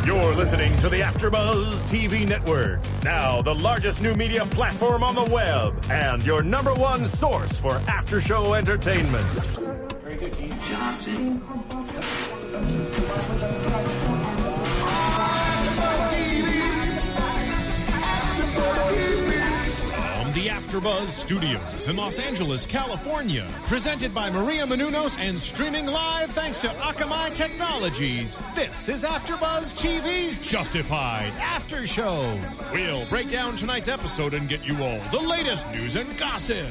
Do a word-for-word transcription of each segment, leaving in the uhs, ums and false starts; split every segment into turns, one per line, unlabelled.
You're listening to the AfterBuzz T V Network, now the largest new media platform on the web, and your number one source for after-show entertainment.
Very good, Keith Johnson.
The AfterBuzz Studios in Los Angeles, California. Presented by Maria Menounos and streaming live thanks to Akamai Technologies. This is AfterBuzz T V's Justified After Show. We'll break down tonight's episode and get you all the latest news and gossip.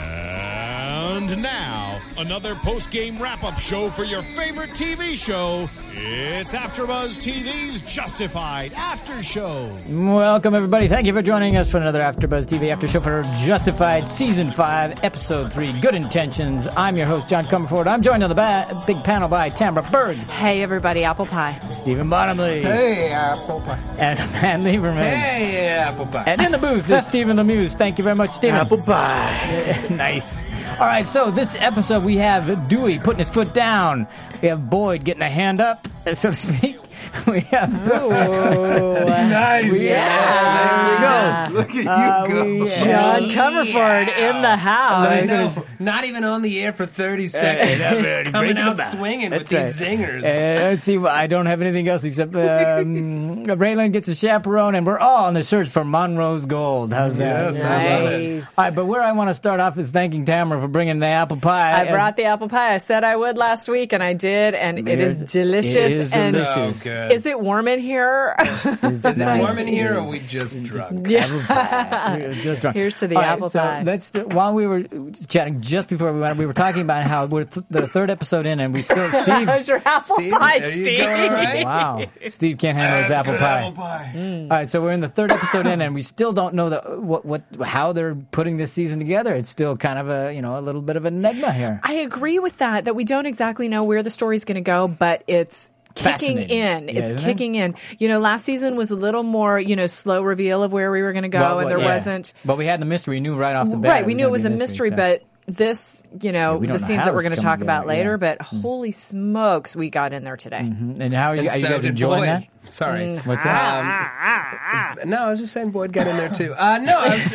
And now, another post-game wrap-up show for your favorite T V show. It's AfterBuzz T V's Justified After Show.
Welcome, everybody. Thank you for joining us for another AfterBuzz T V After Show for Justified Season five, Episode three, Good Intentions. I'm your host, John Comerford. I'm joined on the ba- big panel by Tamara Berg.
Hey, everybody. Apple pie.
Stephen Bottomley.
Hey, Apple pie.
And Matt Lieberman.
Hey, Apple pie.
And in the booth is Stephen Lemieux. Thank you very much, Stephen.
Apple pie.
Nice. All right, so this episode we have Dewey putting his foot down. We have Boyd getting a hand up, so to speak. We have
nice.
We
yeah.
have,
Look at you
uh,
go.
we,
John
uh,
Comerford
yeah.
in the house.
I know. Not even on the air for thirty seconds.
Uh,
Coming out
back.
swinging
That's
with
right.
these zingers.
Uh, let's see. I don't have anything else except um, Raylan gets a chaperone, and we're all on the search for Monroe's gold. How's that?
Yes, I love it.
Nice.
All right, but where I want to start off is thanking Tamara for bringing the apple pie.
I brought the apple pie. I said I would last week, and I did, and it is delicious.
It is
and
delicious.
So good.
Is it warm in here?
Is
Is it warm in here, or are we just drunk?
Yeah.
Just drunk.
Here's to the
All right,
apple
so
pie.
Let's do, while we were chatting just before we went, we were talking about how we're th- the third episode in, and we still Steve.
How's your apple
Steve,
pie,
there you
Steve?
go, all right.
Wow, Steve can't handle his
That's
apple
good
pie.
apple pie.
Mm.
All right, so we're in the third episode in, and we still don't know the what what how they're putting this season together. It's still kind of a you know a little bit of an enigma here.
I agree with that, that we don't exactly know where the story's going to go, but it's kicking
Fascinating.
in.
Yeah,
It's
isn't
kicking in. You know, last season was a little more, you know, slow reveal of where we were going to go,
Well,
and
well,
there
yeah.
wasn't.
But we had the mystery. We knew right off the bat.
Right, we knew it was a
gonna be
mystery,
so-
but this, you know,
Yeah, we don't
the
know
scenes
how
that we're
this
going to
is
talk
coming
about
together,
later,
yeah.
but holy smokes, we got in there today.
And how are you,
And
are you
so
guys
did
enjoying
Boyd.
that?
Sorry.
What's that?
Um, no, I was just saying Boyd got in there too. Uh, no, I was,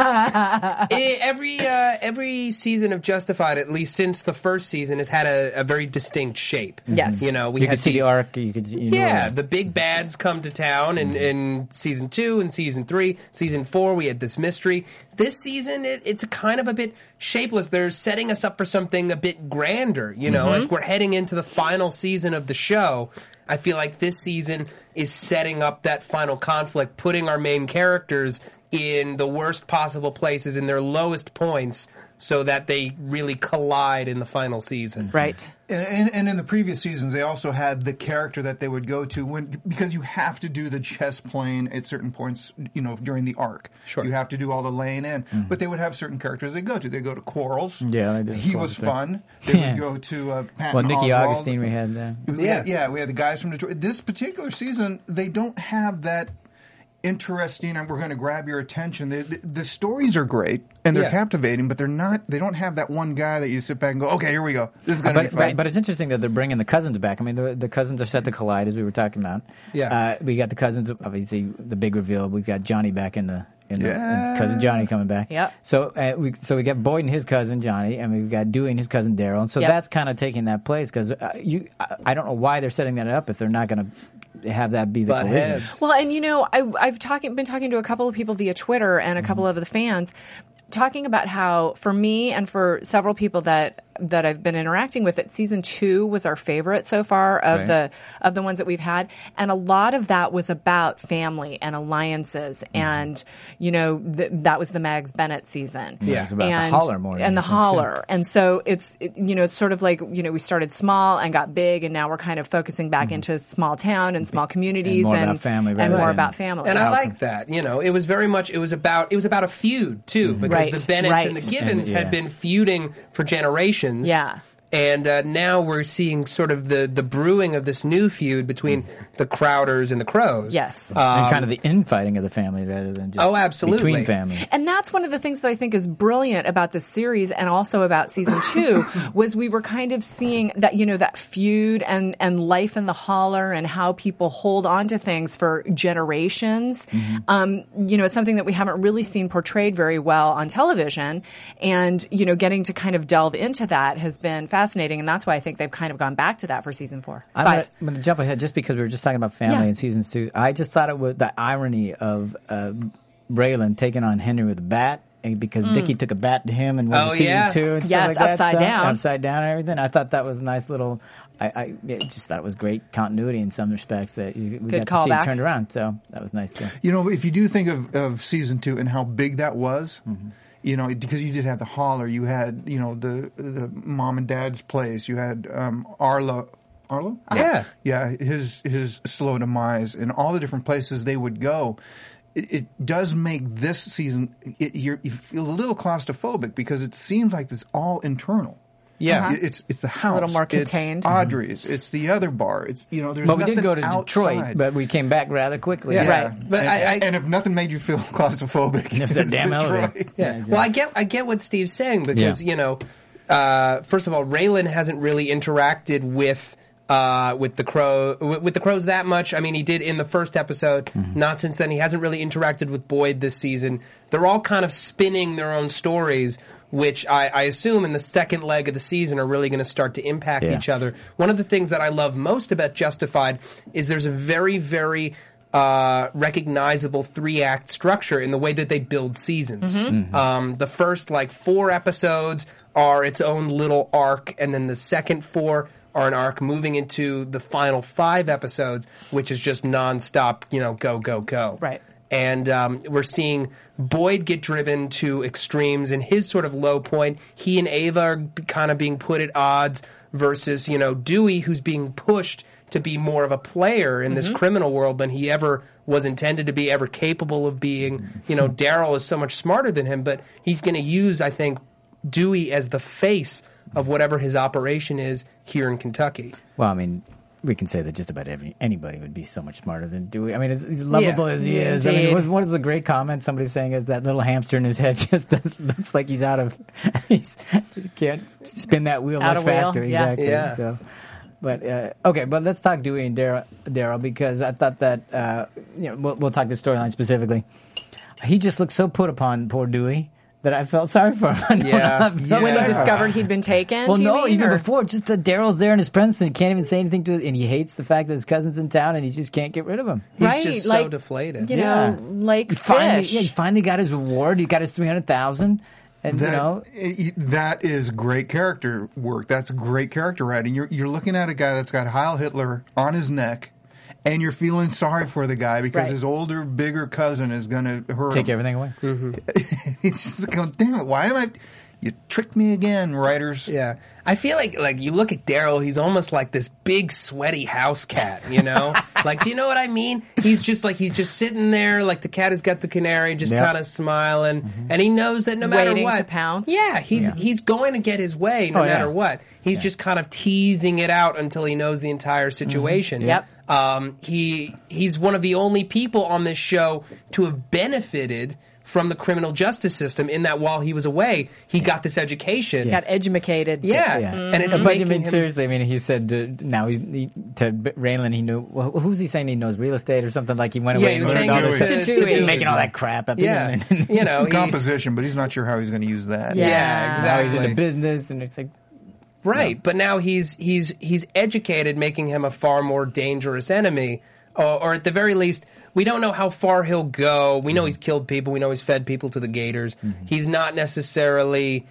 uh, eh, every uh, every season of Justified, at least since the first season, has had a, a very distinct shape.
Yes.
You know, we
You
had
could see
these,
the arc. You could, you know,
yeah, the big bads come to town in, in season two and season three. Season four, we had this mystery. This season, it, it's kind of a bit shapeless. They're setting us up for something a bit grander, you know, as we're heading into the final season of the show. I feel like this season is setting up that final conflict, putting our main characters in the worst possible places, in their lowest points, so that they really collide in the final season.
Right.
And, and, and in the previous seasons, they also had the character that they would go to when because you have to do the chess playing at certain points, you know, during the arc.
Sure.
You have to do all the laying in. Mm-hmm. But they would have certain characters they go to. They go to Quarles.
Yeah, they did
He
Quarles
was
there.
fun. They
Yeah.
would go to uh, Patton
Well, Nikki
Oswald.
Augustine we had there.
We
Yeah.
had- yeah, we had the guys from Detroit. This particular season, they don't have that interesting and we're going to grab your attention. The, the, the stories are great and they're
Yeah.
captivating, but they're not. They don't have that one guy that you sit back and go, okay, here we go. This is going to
But,
be fun.
but, but it's interesting that they're bringing the cousins back. I mean, the, the cousins are set to collide, as we were talking about.
Yeah.
Uh, we got the cousins, obviously, the big reveal. We've got Johnny back in the, in the
Yeah.
in cousin Johnny coming back.
Yep.
So uh, we so we got Boyd and his cousin Johnny, and we've got Dewey and his cousin Daryl. And so
Yep.
that's kind of taking that place because uh, you, I, I don't know why they're setting that up if they're not going to have that be the
Butt
collision.
heads.
Well, and you know, I, I've talking, been talking to a couple of people via Twitter and a couple of the fans, talking about how, for me and for several people that that I've been interacting with, that season two was our favorite so far of
Right.
the of the ones that we've had, and a lot of that was about family and alliances,
Mm-hmm.
and you know, th- that was the Mags Bennett season.
Yeah.
It's about the
and,
holler more than
and the
anything, too.
holler, and so it's it, you know, it's sort of like, you know, we started small and got big, and now we're kind of focusing back into small town and small communities
more
and
about family
and
rather
more
than-
about family.
And I like that. You know, it was very much, it was about, it was about a feud too, because
Right,
the Bennetts
right.
and the Givens
And, yeah.
had been feuding for generations.
Yeah.
And uh, now we're seeing sort of the, the brewing of this new feud between the Crowders and the Crows.
Yes.
and
Um,
kind of the infighting of the family rather than just
Oh, absolutely.
between families.
And that's one of the things that I think is brilliant about this series and also about season two was we were kind of seeing that, you know, that feud and, and life in the holler and how people hold on to things for generations.
Mm-hmm.
Um, you know, it's something that we haven't really seen portrayed very well on television. And, you know, getting to kind of delve into that has been fascinating. And that's why I think they've kind of gone back to that for season four.
I'm
Five.
gonna, I'm gonna jump ahead just because we were just talking about family
Yeah.
in season two. I just thought it was the irony of uh, Raylan taking on Henry with a bat. and Because
Mm.
Dickie took a bat to him and went
Oh,
to season
yeah.
two and
Yes,
stuff like that.
upside
so-
down.
upside down and everything. I thought that was a nice little. I, I yeah, just thought it was great continuity in some respects that you, we
Good
got to see it
callback.
turned around. So that was nice too.
You know, if you do think of, of season two and how big that was, you know, because you did have the holler, you had, you know, the the mom and dad's place, you had um, Arlo. Arlo?
Yeah.
Yeah, his his slow demise, and all the different places they would go. It, it does make this season, it, you're, you feel a little claustrophobic because it seems like it's all internal.
Yeah.
Uh-huh.
It's it's the house.
little more
It's
contained.
Audrey's. It's the other bar. It's, you know, there's
But we
nothing
did go to
outside.
Detroit, but we came back rather quickly.
Yeah.
Yeah.
Right. But
and,
I- I-
and if nothing made you feel claustrophobic,
It's that
it's
damn
Detroit.
elevator.
Yeah. Well, I get I get what Steve's saying because
Yeah.
you know, uh, first of all, Raylan hasn't really interacted with uh, with the crow with, with the crows that much. I mean, he did in the first episode.
Mm-hmm.
Not since then. He hasn't really interacted with Boyd this season. They're all kind of spinning their own stories, which I, I assume in the second leg of the season are really going to start to impact
Yeah.
each other. One of the things that I love most about Justified is there's a very, very uh, recognizable three-act structure in the way that they build seasons. Um, the first, like, four episodes are its own little arc, and then the second four are an arc moving into the final five episodes, which is just nonstop, you know, go, go, go.
Right.
And um, we're seeing Boyd get driven to extremes in his sort of low point. He and Ava are b- kind of being put at odds versus, you know, Dewey, who's being pushed to be more of a player in this criminal world than he ever was intended to be, ever capable of being. You know, Daryl is so much smarter than him, but he's going to use, I think, Dewey as the face of whatever his operation is here in Kentucky.
Well, I mean, we can say that just about every anybody would be so much smarter than Dewey. I mean, as, as lovable
Yeah.
as he
Yeah,
is. I mean,
indeed.
what, what is the great comment somebody saying is that little hamster in his head just does, looks like he's out of, he's, he can't spin that wheel
Out
much
of wheel,
faster.
yeah.
Exactly.
Yeah.
So, but uh, okay, but let's talk Dewey and Daryl, Daryl because I thought that uh, you know we'll, we'll talk the storyline specifically. He just looked so put upon, poor Dewey, that I felt sorry for him.
Yeah.
I felt
Yeah.
When he
sorry for him.
discovered he'd been taken?
Well,
do you
no,
mean,
even
or-
before, just that Daryl's there in his presence and he can't even say anything to it, and he hates the fact that his cousin's in town and he just can't get rid of him.
He's
Right,
just
like,
so deflated.
You
Yeah.
know, like
He finally,
fish.
yeah, he finally got his reward. He got his three hundred thousand, and
That,
you know,
i- that is great character work. That's great character writing. You're you're looking at a guy that's got Heil Hitler on his neck, and you're feeling sorry for the guy because
Right.
his older, bigger cousin is going to hurt
take
him.
everything away.
It's just going, damn it! Why am I? You tricked me again, writers.
Yeah, I feel like like you look at Daryl, he's almost like this big sweaty house cat, you know? Like, do you know what I mean? He's just like he's just sitting there, like the cat has got the canary, just
Yep.
kind of smiling, and he knows that no matter
Waiting
what,
to pounce.
yeah, he's
Yeah.
he's going to get his way no
Oh, yeah.
matter what. He's just kind of teasing it out until he knows the entire situation.
Yep.
Um, he he's one of the only people on this show to have benefited from the criminal justice system in that while he was away, he got this education.
Got edumacated.
Yeah,
Yeah.
and it's
But
making
I mean,
him.
seriously, I mean, he said uh, now he's he, to B- Raylan. He knew well, who's he saying he knows real estate or something like he went
Yeah,
away
he
and
was
learned
saying
all
it
this
was
stuff.
to-
to
Just
Dewey.
making all that crap up.
Yeah, you know, he-
Composition, but he's not sure how he's going to use that.
Yeah.
yeah,
Now
exactly.
he's into business, and it's like
Right, but now he's he's he's educated, making him a far more dangerous enemy, or, or at the very least, we don't know how far he'll go. We know he's killed people. We know he's fed people to the gators. He's not necessarily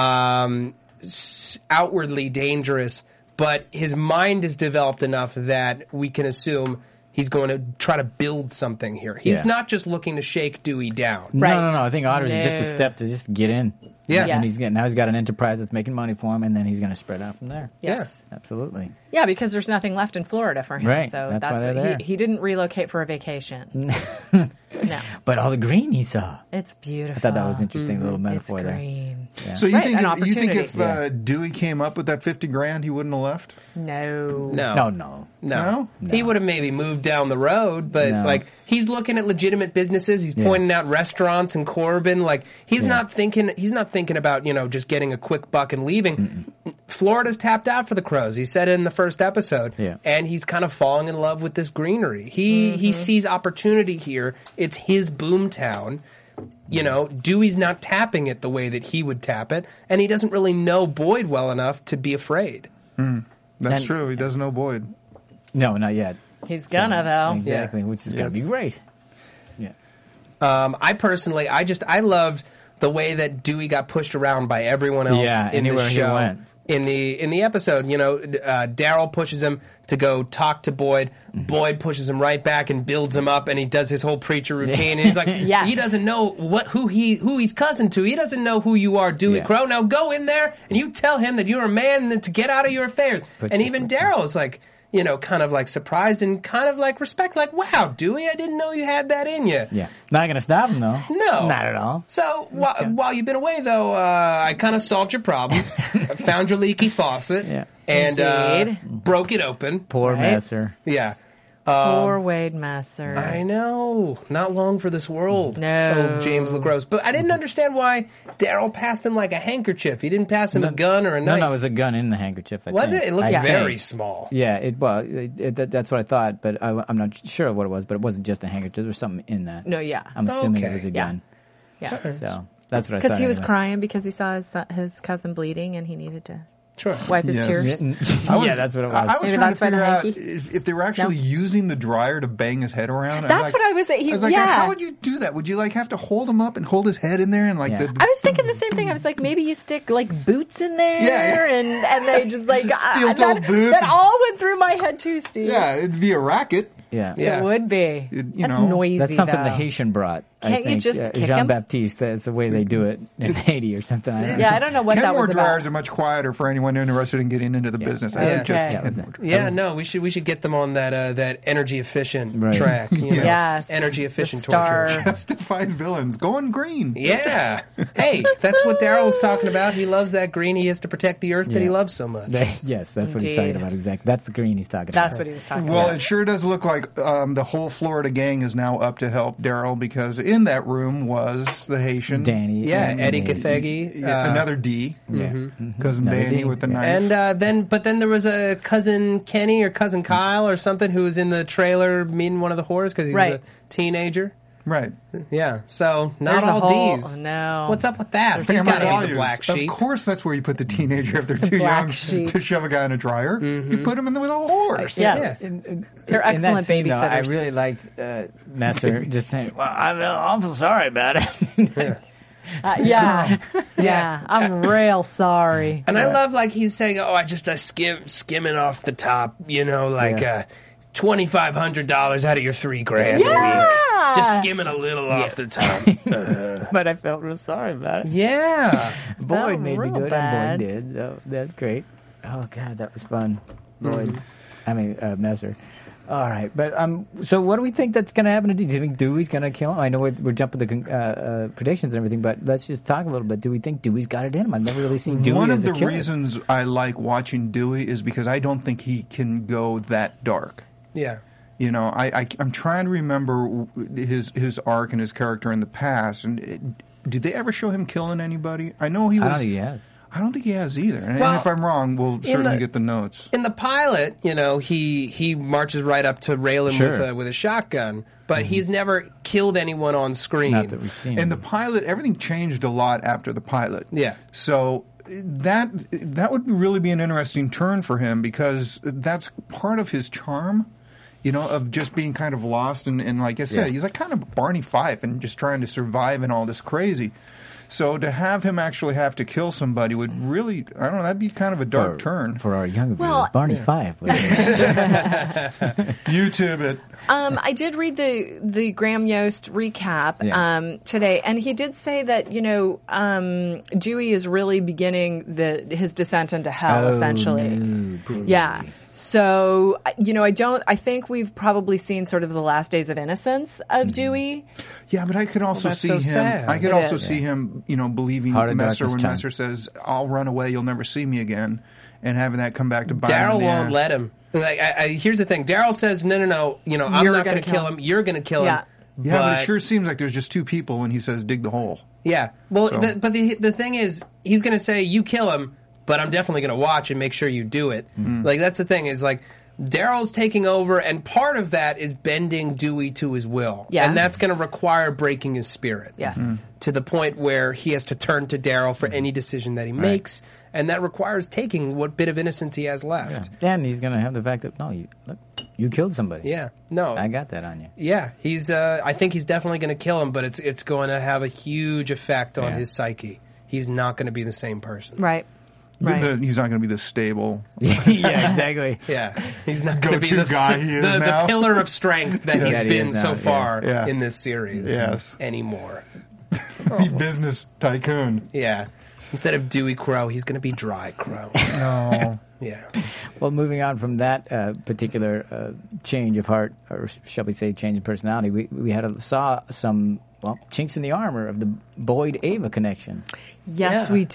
um, s- outwardly dangerous, but his mind is developed enough that we can assume he's going to try to build something here. He's
Yeah.
not just looking to shake Dewey down.
no, no,
Right.
no. I think Otters is just a
No.
step to just get in.
Yeah.
and
Yes.
he's getting, now he's got an enterprise that's making money for him, and then he's going to spread out from there.
Yes.
Absolutely.
Yeah, because there's nothing left in Florida for him.
Right,
So
that's
that's,
why they're
what
there.
he, he didn't relocate for a vacation. No.
But all the green he saw.
It's beautiful.
I thought that was interesting, little
It's
metaphor there.
green.
Yeah.
So you
Right,
think
an
if, you think
opportunity.
if uh, Dewey came up with that fifty grand, he wouldn't have left?
No.
No.
No, no.
No.
No?
He would have maybe moved down the road, but
No.
like he's looking at legitimate businesses. He's
Yeah.
pointing out restaurants in Corbin. Like he's
Yeah.
not thinking. He's not thinking about you know just getting a quick buck and leaving. Mm-mm. Florida's tapped out for the Crows. He said it in the first episode,
Yeah.
and he's kind of falling in love with this greenery. He
Mm-hmm.
he sees opportunity here. It's his boom town. You know, Dewey's not tapping it the way that he would tap it, and he doesn't really know Boyd well enough to be afraid.
That's
And-
true. He doesn't know Boyd.
No, not yet.
He's gonna, though.
Exactly, which is going to
Yes.
be great. Yeah.
Um, I personally, I just, I loved the way that Dewey got pushed around by everyone else
Yeah,
in the
anywhere he
show.
went.
In the in the episode, you know, uh, Daryl pushes him to go talk to Boyd.
Mm-hmm.
Boyd pushes him right back and builds him up, and he does his whole preacher routine. And he's like,
Yes.
he doesn't know what who he who he's cousin to. He doesn't know who you are, Dewey
Yeah.
Crow. Now go in there and you tell him that you're a man and to get out of your affairs.
Put
and
your-
even Daryl is like, you know, kind of like surprised and kind of like respect, like, wow, Dewey, I didn't know you had that in you.
Yeah. Not going to stop him, though.
No.
Not at all.
So while, while you've been away, though, uh, I kind of solved your problem. I found your leaky faucet
Yeah.
and uh,
Indeed.
broke it open.
Poor
Right.
Messer.
Yeah.
Poor Wade Messer.
I know. Not long for this world.
No.
Old James LaGrosse. But I didn't understand why Daryl passed him like a handkerchief. He didn't pass him a gun or a
No,
knife.
no, it was a gun in the handkerchief. I
Was
think.
it? It looked
I
very
think.
small.
Yeah, it well, it, it, that, that's what I thought, but I, I'm not sure what it was. But it wasn't just a handkerchief. There was something in that.
No, yeah.
I'm assuming
Okay.
it was a
Yeah.
gun.
Yeah.
So that's what I thought.
Because he was
anyway.
crying because he saw his, son- his cousin bleeding and he needed to
Sure.
wipe his
Yes.
tears.
I was-
yeah, that's what it was.
I, I was
Maybe
trying
that's
to
why the
figure out
hanky?
if, if they were actually
No.
using the dryer to bang his head around. I'm
That's
like-
what I was- he-
I was like,
yeah.
how would you do that? Would you like have to hold him up and hold his head in there and like
Yeah.
the?
I was thinking the same thing. I was like, maybe you stick like boots in there,
Yeah, yeah.
and and they just like
Steel-toed
that,
boots
That
and-
all went through my head too, Steve.
yeah, it'd be a racket.
yeah.
Yeah.
It would be.
It- you
That's
know,
noisy.
That's something
though.
the Haitian brought. I
Can't you
think.
just
uh,
kick
Jean
'em?
Baptiste? That's the way they do it in Haiti or something. I don't
Yeah,
know.
I don't know what that
Kenmore
was
dryers
about.
are much quieter for anyone interested in getting into the business. I
Okay.
suggest
Okay.
Kenmore dryers.
Yeah, no, we should we should get them on that uh, that energy efficient
Right.
track. You know?
Yes.
Energy efficient
The star.
torture.
Justified villains going green.
Yeah. Hey, that's what Daryl was talking about. He loves that green. He has to protect the earth that he
Yeah.
loves so much.
They- yes, that's what he's
Indeed.
talking about. Exactly. That's the green he's talking about.
That's what he was talking
Well,
about.
it sure does look like um, the whole Florida gang is now up to help Daryl because in that room was the Haitian
Danny.
Yeah,
and
Eddie
Maisie.
Cathegi.
Yeah,
uh,
another D,
Yeah.
cousin
Another
Danny
D.
with the
Yeah.
knife.
And uh, then, but then there was a cousin Kenny or cousin Kyle or something who was in the trailer meeting one of the whores because he's
Right.
a teenager.
right,
Yeah, so not
There's a
all
whole-
D's.
oh, no.
What's up with that? He's
Family
got to be the
values.
black sheep.
Of course, that's where you put the teenager if they're too
black
young
sheep.
to shove a guy in a dryer. You put him in there with a horse.
Yes.
In, in,
They're
in
excellent
that scene, though, I
babysitters.
really liked uh, Messer just saying, "Well, I'm awful sorry about it."
Uh, yeah. yeah. I'm real sorry.
And I love like he's saying, "Oh, I just I skim skimming off the top, you know, like
Yeah.
uh, twenty five hundred dollars out of your three grand a
Yeah.
week, just skimming a little off the top." Uh,
But I felt real sorry about it.
yeah,
Boyd
Felt
made me
real
do it,
bad.
and Boyd did. So that's great. Oh God, that was fun. Boyd, I mean uh, Messer. All right, but um, so what do we think that's going to happen to Dewey? Do you think Dewey's going to kill him? I know we're, we're jumping the con- uh, uh, predictions and everything, but let's just talk a little bit. Do we think Dewey's got it in him? I've never really seen Dewey
One
as
of
a
the
killer.
reasons I like watching Dewey is because I don't think he can go that dark.
yeah.
You know, I, I I'm trying to remember his his arc and his character in the past. And it, did they ever show him killing anybody? I know he was.
I don't think he has.
I don't think he has either. And,
Well,
and if I'm wrong, we'll certainly
the-
get the notes.
In the pilot, you know, he he marches right up to rail him
Sure.
with a with a shotgun, but he's never killed anyone on screen.
Not that we've seen.
In the pilot, everything changed a lot after the pilot.
Yeah.
So that that would really be an interesting turn for him because that's part of his charm, you know, of just being kind of lost and, and like I said,
Yeah.
he's like kind of Barney Fife and just trying to survive in all this crazy. So to have him actually have to kill somebody would really, I don't know, that'd be kind of a dark
for,
turn.
for our younger viewers.
Well-
Barney Five. was it?
YouTube it.
Um, I did read the the Graham Yost recap
Yeah.
um, today, and he did say that you know um, Dewey is really beginning the his descent into hell,
Oh,
essentially.
no, poor
Yeah.
Dewey.
So, you know, I don't, I think we've probably seen sort of the last days of innocence of Dewey.
Yeah, but I could also
that's
see
so
him.
sad.
I could
It
also
is.
see him, you know, believing
Heart of
Messer
darkness
when
time.
Messer says, "I'll run away. You'll never see me again," and having that come back to bite him
Daryl
in the
won't
ass.
let him. Like, I, I, here's the thing. Daryl says, no, no, no. You know, I'm
You're
not
gonna
going to
kill
kill
him.
him. You're going to kill
Yeah.
him.
Yeah, but,
but
it sure seems like there's just two people when he says, "Dig the hole."
Yeah. Well,
So-
the, but the the thing is, he's going to say, you kill him, but I'm definitely going to watch and make sure you do it.
Mm-hmm.
Like, that's the thing is, like, Daryl's taking over, and part of that is bending Dewey to his will.
Yes.
And that's going to require breaking his spirit.
Yes.
Mm-hmm.
To the point where he has to turn to Daryl for any decision that he makes, and that requires taking what bit of innocence he has left.
And he's going to have the fact that, no, you look, you killed somebody.
Yeah. No.
I got that on you.
Yeah, he's. Uh, I think he's definitely going to kill him, but it's it's going to have a huge effect on
Yeah.
his psyche. He's not going to be the same person.
Right.
The-
Right.
the- he's not going to be this stable.
yeah, exactly.
Yeah, he's not going to be
Go-to
the,
guy
s-
he is
the, the
now.
pillar of strength that
Yes.
he's
That he
been
is
so
now,
far
yes. Yeah.
in this series.
Yes.
Anymore.
Business tycoon.
Yeah. Instead of Dewey Crow, he's going to be Dry Crow.
No.
Yeah.
Well, moving on from that uh, particular uh, change of heart, or shall we say change in personality, we, we had a, saw some, well, chinks in the armor of the Boyd-Ava connection.
Yes,
Yeah.
we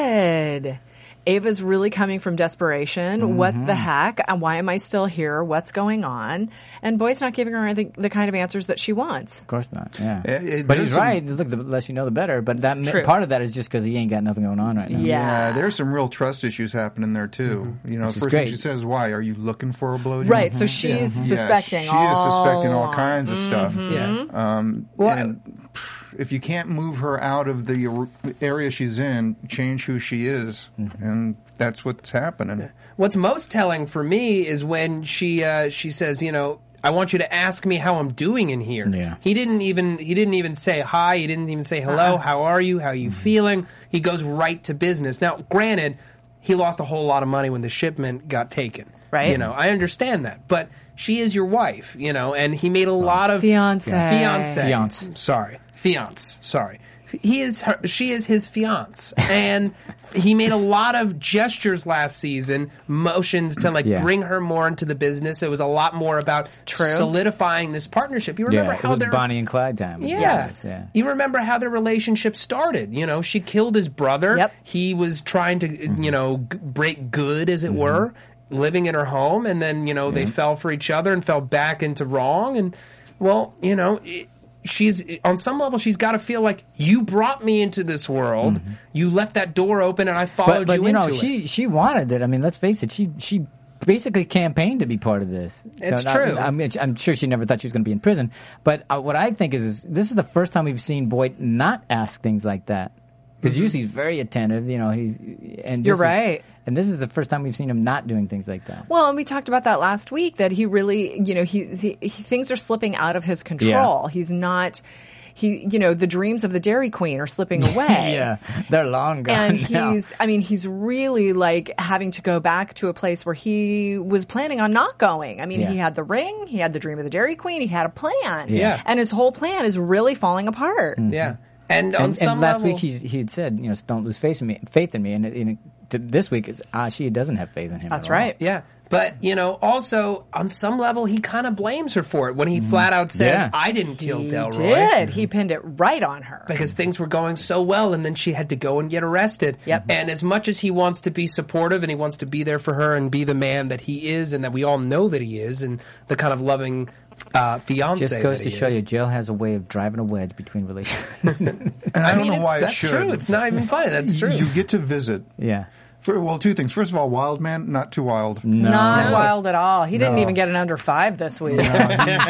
did. Ava's really coming from desperation. What the heck? And why am I still here? What's going on? And Boyd's not giving her the, the kind of answers that she wants.
Of course not, yeah.
It- it-
but
there's
he's
some-
right. Look, the less you know, the better. But that
True.
part of that is just because he ain't got nothing going on right now.
Yeah.
Yeah, there's some real trust issues happening there too. You know,
Which is
first thing
great.
she says, "Why are you looking for a blowjob?"
Right, so she's
Yeah,
suspecting
she
all
is suspecting all
along.
kinds of stuff.
Yeah.
Um,
Well,
and pff, if you can't move her out of the ar- area she's in, change who she is, and that's what's happening.
What's most telling for me is when she uh, she says, you know, I want you to ask me how I'm doing in here.
Yeah.
He didn't even he didn't even say hi. He didn't even say hello.
Uh-uh.
How are you? How are you feeling? He goes right to business. Now, granted, he lost a whole lot of money when the shipment got taken.
Right.
You know, I understand that, but she is your wife. You know, and he made a lot of
Fiancé.
Fiance.
Fiance.
Sorry, fiance. Sorry. He is her. She is his fiance, and he made a lot of gestures last season, motions to like
Yeah.
bring her more into the business. It was a lot more about
True.
solidifying this partnership. You remember
Yeah, it
how
was
their
Bonnie and Clyde time.
yeah.
Yes.
Yeah.
You remember how their relationship started. You know, she killed his brother.
Yep.
He was trying to, you know, g- break good, as it were, living in her home. And then, you know, they fell for each other and fell back into wrong. And, well, you know, it, she's, on some level, she's got to feel like, you brought me into this world. You left that door open and I followed
But, but
you,
you know,
into
she
it.
she wanted it. I mean, let's face it. She she basically campaigned to be part of this.
It's
I-
true.
I, mean, I'm sure she never thought she was going to be in prison. But uh, what I think is, is this is the first time we've seen Boyd not ask things like that. Because usually he's very attentive. You know, he's and
You're
this is-
right.
and this is the first time we've seen him not doing things like that.
Well, and we talked about that last week, that he really, you know, he, he, he things are slipping out of his control. He's not, he, you know, the dreams of the Dairy Queen are slipping away.
yeah, they're long gone
And
now.
he's, I mean, he's really like having to go back to a place where he was planning on not going. I mean,
Yeah.
he had the ring, he had the dream of the Dairy Queen, he had a plan.
Yeah.
And his whole plan is really falling apart.
Yeah. And on
and,
some
and last
level,
week he he had said, you know, don't lose faith in me, faith in me, and, and to this week it's ah, she doesn't have faith in him.
That's
at all.
right.
Yeah. But, you know, also, on some level, he kind of blames her for it when he flat out says,
Yeah.
I didn't kill
He
Delroy.
did. He pinned it right on her.
Because things were going so well, and then she had to go and get arrested.
Yep.
And as much as he wants to be supportive and he wants to be there for her and be the man that he is and that we all know that he is and the kind of loving uh, fiance
Just goes
that
to
he
show
is.
you, jail has a way of driving a wedge between relationships.
And I,
I
don't
mean,
know
it's,
why it
that's
should.
true. It's not even funny. That's true.
You get to visit.
yeah.
For, well, two things. First of all, Wild Man, not too wild.
Not
No.
wild at all. He didn't
No.
even get an under five this week.
He's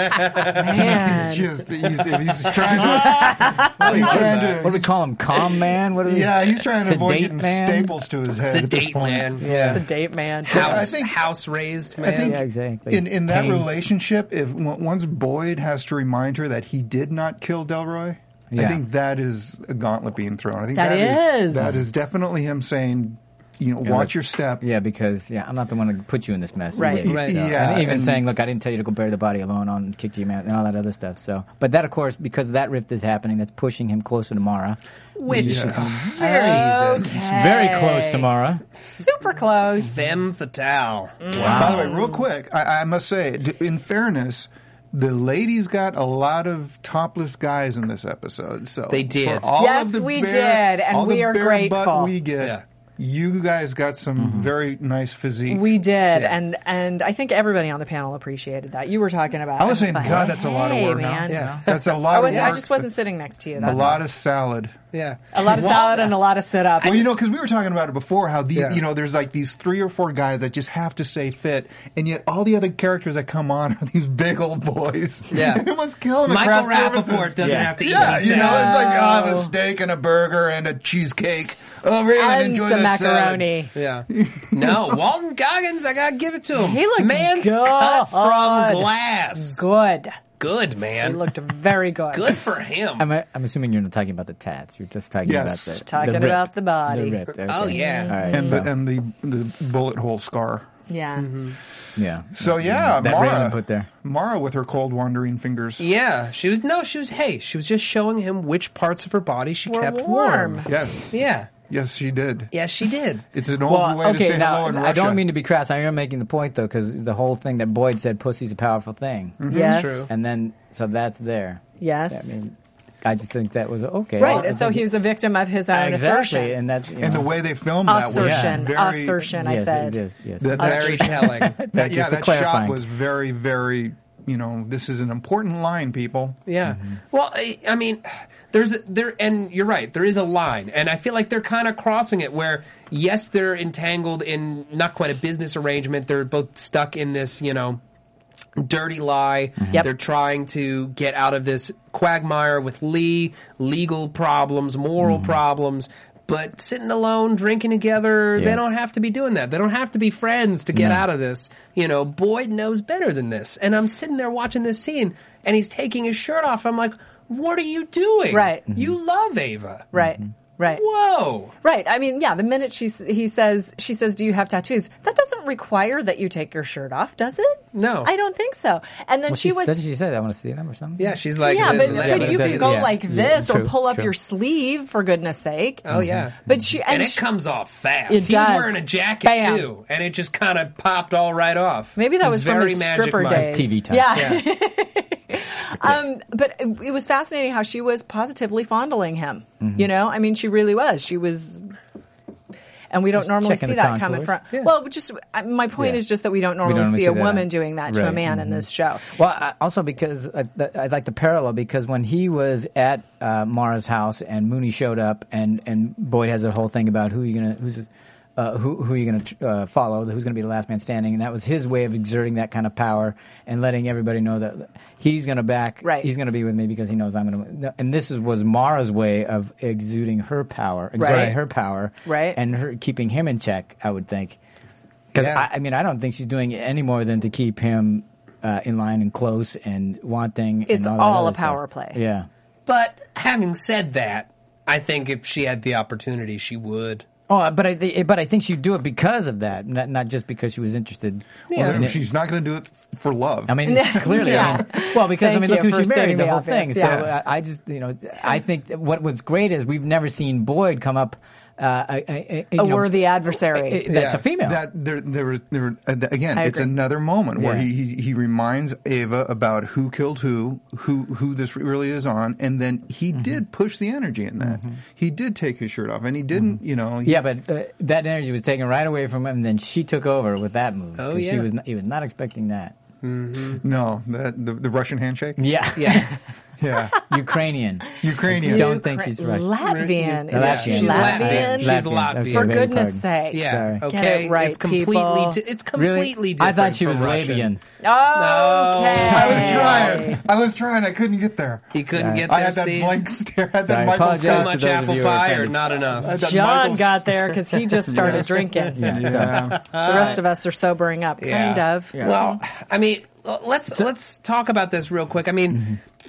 Man.
just he's, he's trying to. He's trying to.
What do we call him? Calm man? What do we?
Yeah, he's trying to avoid
Sedate
getting
man?
staples to his head at this
Sedate
point.
man.
Yeah.
Sedate man.
House,
I think-
house raised
I
man.
think
Yeah, exactly.
in, in that
Tame.
relationship, if w- once Boyd has to remind her that he did not kill Delroy, I
Yeah.
think that is a gauntlet being thrown. I think
That
that is
is.
that is definitely him saying, you know, watch your step.
Yeah, because yeah, I'm not the one to put you in this mess. You
Right.
did.
Right.
So,
Yeah,
and even
and-
saying, look, I didn't tell you to go bury the body alone on Kick to Your Man and all that other stuff. So, but that, of course, because that rift is happening, that's pushing him closer to Mara.
Which
Yeah.
very Jesus.
It's very close to Mara.
Super close.
Femme fatale.
By the way, real quick, I, I must say, d- in fairness, the ladies got a lot of topless guys in this episode. So
They did.
For all
Yes,
of the
we
bare-
did, and
all
we
the
are
bare
grateful.
butt we get.
Yeah.
You guys got some very nice physique.
We did, and and I think everybody on the panel appreciated that. You were talking about.
I was saying,
like,
God, that's a lot of
hey,
work.
man.
Yeah.
That's a lot
I
of
was.
work.
I just wasn't
That's
sitting next to you.
a
That's
lot of salad.
Yeah.
a lot of
Well,
salad and a lot of sit-ups.
Well, you know, because we were talking about it before, how the
Yeah.
you know, there's like these three or four guys that just have to stay fit, and yet all the other characters that come on are these big old boys.
Yeah.
it must kill them.
Michael
at craft
Rappaport
services.
doesn't
Yeah.
have to eat
Yeah,
any
you know,
salad.
it's like oh, I have a steak and a burger and a cheesecake. Oh, really?
and
enjoy
some
this
macaroni.
Yeah. No, Walton Goggins, I gotta give it to him.
He looked
Man's
good.
cut from glass.
Good.
Good,
He
man.
looked very good.
Good for him.
I'm, I'm assuming you're not talking about the tats. You're just talking
Yes.
about the
Talking
the rip.
about the body.
The rip. Okay.
Oh, yeah.
All right.
And
so,
the and the the bullet hole scar.
Yeah.
yeah.
So yeah,
that
Mara
Raylan put there.
Mara with her cold wandering fingers.
Yeah, she was, no, she was, hey, she was just showing him which parts of her body she
Were
kept
warm.
warm.
Yes,
Yeah.
yes, she did.
Yeah, she did.
It's an old
Well,
way to
okay,
say
now,
hello in Russia.
I don't mean to be crass. I am making the point, though, because the whole thing that Boyd said, pussy's a powerful thing.
Yes.
true.
And then, so that's there.
Yes.
I mean, I just think that was okay.
Right.
Well,
And so he's a victim of his own
exactly,
assertion.
and that's you
and
know,
the way they filmed that was
Assertion.
very,
Assertion, I
yes,
said.
it is. Yes.
That, that,
Very telling.
that-
Thank you
yeah,
for
that
clarifying.
shot was very, very. You know, this is an important line, people.
Yeah. Well, I, I mean, there's a, there, and you're right. There is a line, and I feel like they're kind of crossing it. Where yes, they're entangled in not quite a business arrangement. They're both stuck in this, you know, dirty lie.
Yep.
They're trying to get out of this quagmire with Lee, legal problems, moral problems. But sitting alone, drinking together,
Yeah.
they don't have to be doing that. They don't have to be friends to get
No.
out of this. You know, Boyd knows better than this. And I'm sitting there watching this scene, and he's taking his shirt off. I'm like, what are you doing?
Right.
You love Ava.
Right. Right.
Whoa.
Right. I mean, yeah, the minute she s- he says she says, "Do you have tattoos?" That doesn't require that you take your shirt off, does it?
No.
I don't think so. And then
Well,
she
she,
was
didn't she say that? I want to see them or something?
Yeah, she's like,
yeah,
uh,
but,
let
but
me
you
see
can go
it.
yeah.
like
Yeah,
this or
true,
pull up
true.
your sleeve for goodness sake.
Oh, yeah.
But she and,
And it
she-
comes off fast.
It
He
does.
was wearing a jacket,
Bam.
too. And it just kind of popped all right off.
maybe that
It
was, from
very
his
magic
stripper
Mike.
days.
T V time.
Yeah.
Yeah.
Um, but it, it was fascinating how she was positively fondling him.
Mm-hmm.
You know, I mean, she really was. She was, and we don't
Just
normally
checking
see
the
that coming from.
contours.
Well, just uh, my point
Yeah.
is just that we don't
We
normally
don't
see,
see
a
that.
woman doing that to a
Right.
man in this show.
Well, I, also because I, th- I like the parallel because when he was at uh, Mara's house and Mooney showed up and, and Boyd has a whole thing about who you gonna who's uh, who who are you gonna uh, follow, who's gonna be the last man standing, and that was his way of exerting that kind of power and letting everybody know that he's gonna back,
Right.
he's gonna be with me because he knows I'm gonna. And this is, was Mara's way of exuding her power, exerting
Right.
her power,
Right.
and her keeping him in check. I would think. Because
Yeah.
I, I mean, I don't think she's doing it any more than to keep him uh, in line and close and wanting.
It's
and all, that
all
other
a power
stuff.
play.
Yeah.
But having said that, I think if she had the opportunity, she would.
Oh, but I th- but I think she'd do it because of that, not, not just because she was interested.
Well,
in it.
she's not going to do it f- for love.
I mean, it's clearly.
Yeah.
I mean, well, because I
Thank
mean, look
you
who
for
she married,
stating
the
the
whole
obvious,
thing.
yeah.
So I, I just, you know, I think that what was great is we've never seen Boyd come up. Uh, a, a,
A
you know,
worthy adversary.
a- that's
Yeah.
a female.
That there, there, was- there. Uh, th- again,
I
it's
agree.
another moment where
Yeah.
he, he he reminds Ava about who killed who, who who this really is on, and then he
Mm-hmm.
did push the energy in that. He did take his shirt off, and he didn't, you know. He,
Yeah, but uh, that energy was taken right away from him, and then she took over with that move.
Oh,
'cause
yeah.
She was not, he was not expecting that.
No, that the, the Russian handshake.
Yeah.
Yeah.
Yeah,
Ukrainian.
Ukrainian.
Don't think she's
Ukra-
Russian.
Latvian. Is
Latvian.
it
She's
Latvian?
Latvian. She's
Latvian.
Latvian.
Okay,
For
beg
goodness
pardon.
sake.
Yeah.
Sorry.
Okay.
Get it right,
it's completely.
people.
Di- it's
Really?
completely
I
different.
thought she
from
was
Russian.
Labian.
Okay.
I was trying. I was trying. I couldn't get there.
He couldn't
Sorry.
get
I
there.
had that
Steve?
blank stare. I had
Sorry,
that Michael.
apologize
Too
to
much
those of
apple
you who are
pie or
offended.
not enough?
I had that
John
Michael-
got there because he just started
Yes.
drinking.
Yeah.
Yeah.
The rest of us are sobering up, kind
Yeah.
of.
Well, I mean, let's let's talk about this real quick. I mean,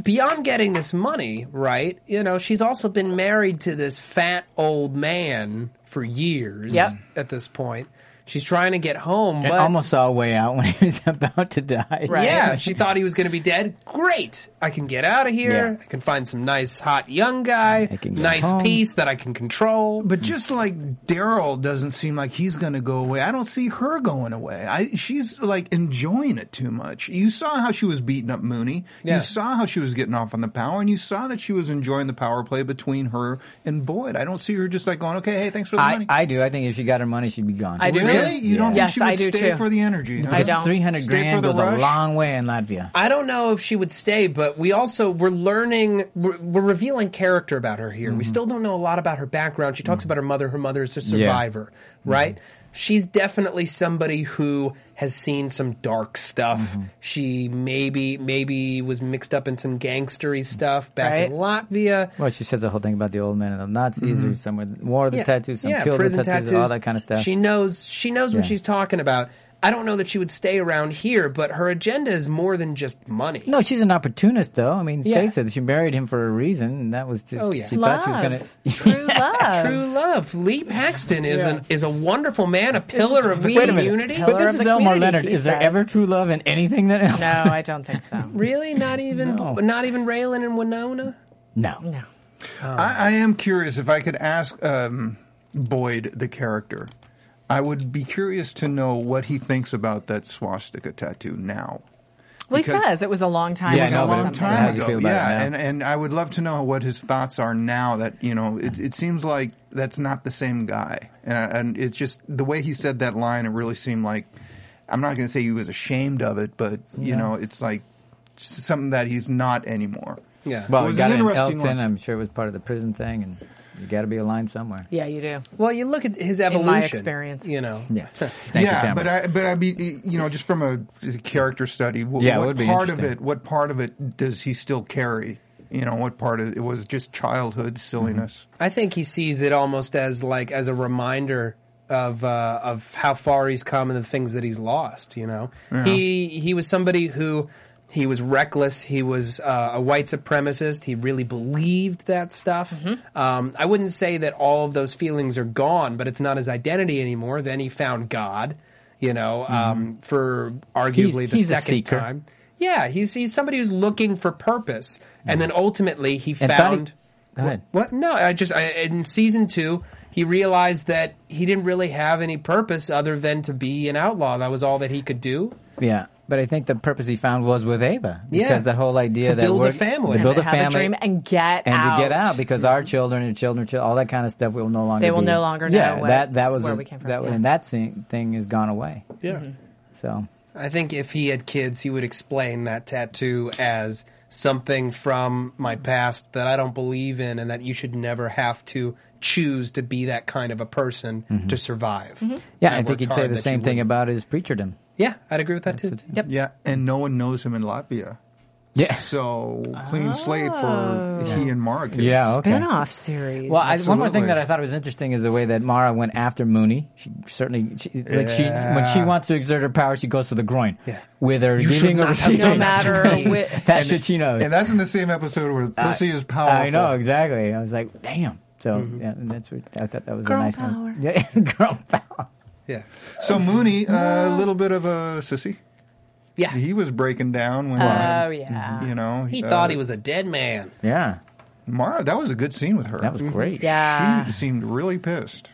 beyond getting this money, right? You know, she's also been married to this fat old man for years.
Yep.
At this point, she's trying to get home,
And
but
almost saw a way out when he was about to die.
Right.
yeah, she thought he was going to be dead. Great, I can get out of here.
Yeah.
I can find some nice, hot young guy,
I can get
nice
home.
piece that I can control.
But just like Daryl doesn't seem like he's going to go away, I don't see her going away. I, she's like enjoying it too much. You saw how she was beating up Mooney.
Yeah.
You saw how she was getting off on the power, and you saw that she was enjoying the power play between her and Boyd. I don't see her just like going, okay, hey, thanks for the
I,
money.
I do. I think if she got her money, she'd be gone.
I do
really?
too.
You don't
Yes,
think she would
I do
stay
too.
for the energy? Huh?
I don't.
Three hundred
Stay for
grand
the
goes a
rush?
long way in Latvia.
I don't know if she would stay, but we also we're learning we're, we're revealing character about her here. We still don't know a lot about her background. She talks about her mother. Her mother is a survivor, right? She's definitely somebody who has seen some dark stuff. She maybe maybe was mixed up in some gangstery stuff back in Latvia.
Well, she says the whole thing about the old men and the Nazis or somewhere, war of the
Yeah,
tattoos, some
yeah,
killed
prison
the tattoos,
tattoos,
all that kind of stuff.
She knows she knows what
Yeah.
she's talking about. I don't know that she would stay around here, but her agenda is more than just money.
No, she's an opportunist, though. I mean,
Yeah.
face it, she married him for a reason, and that was just.
Oh, yeah.
She
Love.
thought she was going to.
True love.
True love. Lee Paxton is an is a wonderful man, a pillar of the
Wait a minute.
community.
Pillar
But this
of
is
the
Elmore
community,
Leonard.
he
Is there
says.
ever true love in anything that?
No, I don't think so.
Really? Not even
No.
not even Raylan and Winona?
No.
No.
I, I am curious if I could ask um, Boyd, the character. I would be curious to know what he thinks about that swastika tattoo now.
Well, he
Because-
says it was a long time
Yeah, I
ago.
know,
a
but
long
something.
How
time
does he
ago,
feel about it
yeah,
now?
and and I would love to know what his thoughts are now. That you know, it it seems like that's not the same guy, and I, and it's just the way he said that line. It really seemed like I'm not going to say he was ashamed of it, but you know, it's like something that he's not anymore.
Yeah.
Well,
It
we
was
got
an
it in
interesting
Elkton.
one.
I'm sure it was part of the prison thing, and you got to be aligned somewhere.
Yeah, you do.
Well, you look at his
my
evolution.
experience.
You know.
Yeah. Thank you,
yeah,
Tamara.
but I but I be you know just from a, as a character study, wh-
Yeah, it
what
would be
part of
interesting.
it? What part of it does he still carry? You know, what part of it was just childhood silliness?
I think he sees it almost as like as a reminder of uh, of how far he's come and the things that he's lost. You know, he he was somebody who he was reckless. He was uh, a white supremacist. He really believed that stuff. Um, I wouldn't say that all of those feelings are gone, but it's not his identity anymore. Then he found God. You know, um, for arguably
He's-
the
he's a
second
seeker.
time. Yeah, he's he's somebody who's looking for purpose, and then ultimately he
And thought he-
found.
Go ahead.
What? No, I just I, in season two he realized that he didn't really have any purpose other than to be an outlaw. That was all that he could do.
Yeah, but I think the purpose he found was with Ava. Because
Yeah.
that whole idea
To
that
build a
we're,
family.
to build a
have a
family,
dream and get
and
out.
to get out because our children and children, chil- all that kind of stuff will no longer.
They will
be-
no longer know
Yeah,
what-
that that was
where
a-
we came from,
That,
yeah.
And that thing, thing has gone away.
Yeah.
So
I think if he had kids, he would explain that tattoo as something from my past that I don't believe in, and that you should never have to choose to be that kind of a person to survive.
yeah,
And
I think
worked
he'd say
hard
the
that
same
you
thing
wouldn't.
about his preacherdom.
Yeah, I'd agree with that too.
Yep.
Yeah, and no one knows him in Latvia.
Yeah.
So clean slate for he and Mark.
Yeah. Okay.
Spin-off series.
Well, I, one more thing
Absolutely.
that I thought was interesting is the way that Mara went after Mooney. She certainly, she, like she, when she
Yeah.
wants to exert her power, she goes to the groin.
Yeah.
Whether
You should
giving or
not have
receiving.
no matter which.
that shit she knows.
And that's in the same episode where pussy is powerful.
I know exactly. I was like, damn. So yeah, and that's what I thought that was
Girl
a nice
power.
one. Yeah, girl power.
Yeah.
So Mooney, a little bit of a sissy.
Yeah.
He was breaking down when,
Oh, yeah.
you know,
He
uh,
thought he was a dead man.
Yeah,
Mara. That was a good scene with her.
that was great.
Yeah.
She seemed really pissed.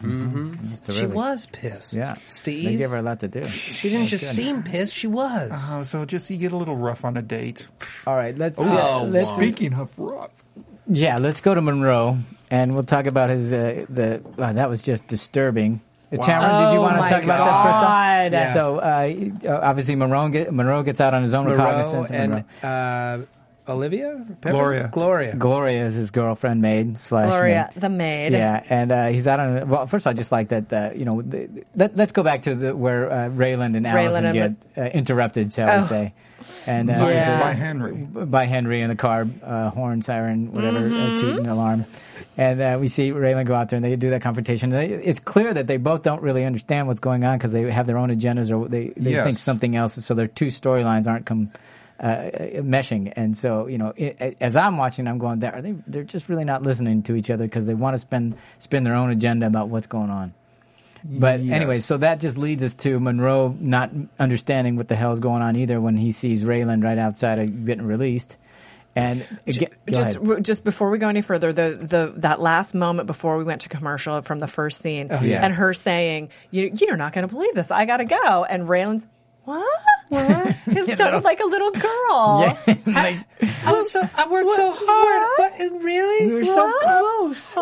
She was pissed.
Yeah,
Steve.
They gave her a lot to do.
She didn't just seem pissed, she was.
Oh, so just you get a little rough on a date.
All right, let's.
Oh,
uh, let's
wow.
Speaking of rough,
yeah, let's go to Monroe, and we'll talk about his. Uh, the uh, that was just disturbing. Uh, Tamara, did you
Oh
want to
my
talk about that first?
God.
Yeah. So uh, uh, obviously Monroe, get, Monroe gets out on his own
Moreau
recognizance.
and uh, Olivia? Pepper?
Gloria.
Gloria.
Gloria is his girlfriend, maid slash
Gloria,
maid.
the maid.
Yeah, and uh, he's out on. Well, first I just like that. Uh, you know, the, let, let's go back to the, where uh, Raylan and Allison
Raylan
get
and-
uh, interrupted, shall
Oh.
we say? And uh,
by,
Yeah.
by Henry.
by Henry in the car, uh, horn, siren, whatever,
Mm-hmm.
uh, tooting alarm. And uh, we see Raylan go out there and they do that confrontation. They, it's clear that they both don't really understand what's going on because they have their own agendas or they, they
Yes.
think something else. So their two storylines aren't com- uh, meshing. And so, you know, it, as I'm watching, I'm going, are they? They're just really not listening to each other because they want to spend spin their own agenda about what's going on. But
Yes.
anyway, so that just leads us to Monroe not understanding what the hell's going on either when he sees Raylan right outside of getting released. And again, go
just
ahead.
just before we go any further, the the that last moment before we went to commercial from the first scene,
yeah.
and her saying, "You you're not going to believe this. I got to go," and Raylan's, "What?" What? It sounded like a little girl.
Yeah, like,
I was so I worked so hard. What? Really?
we were so
What?
close.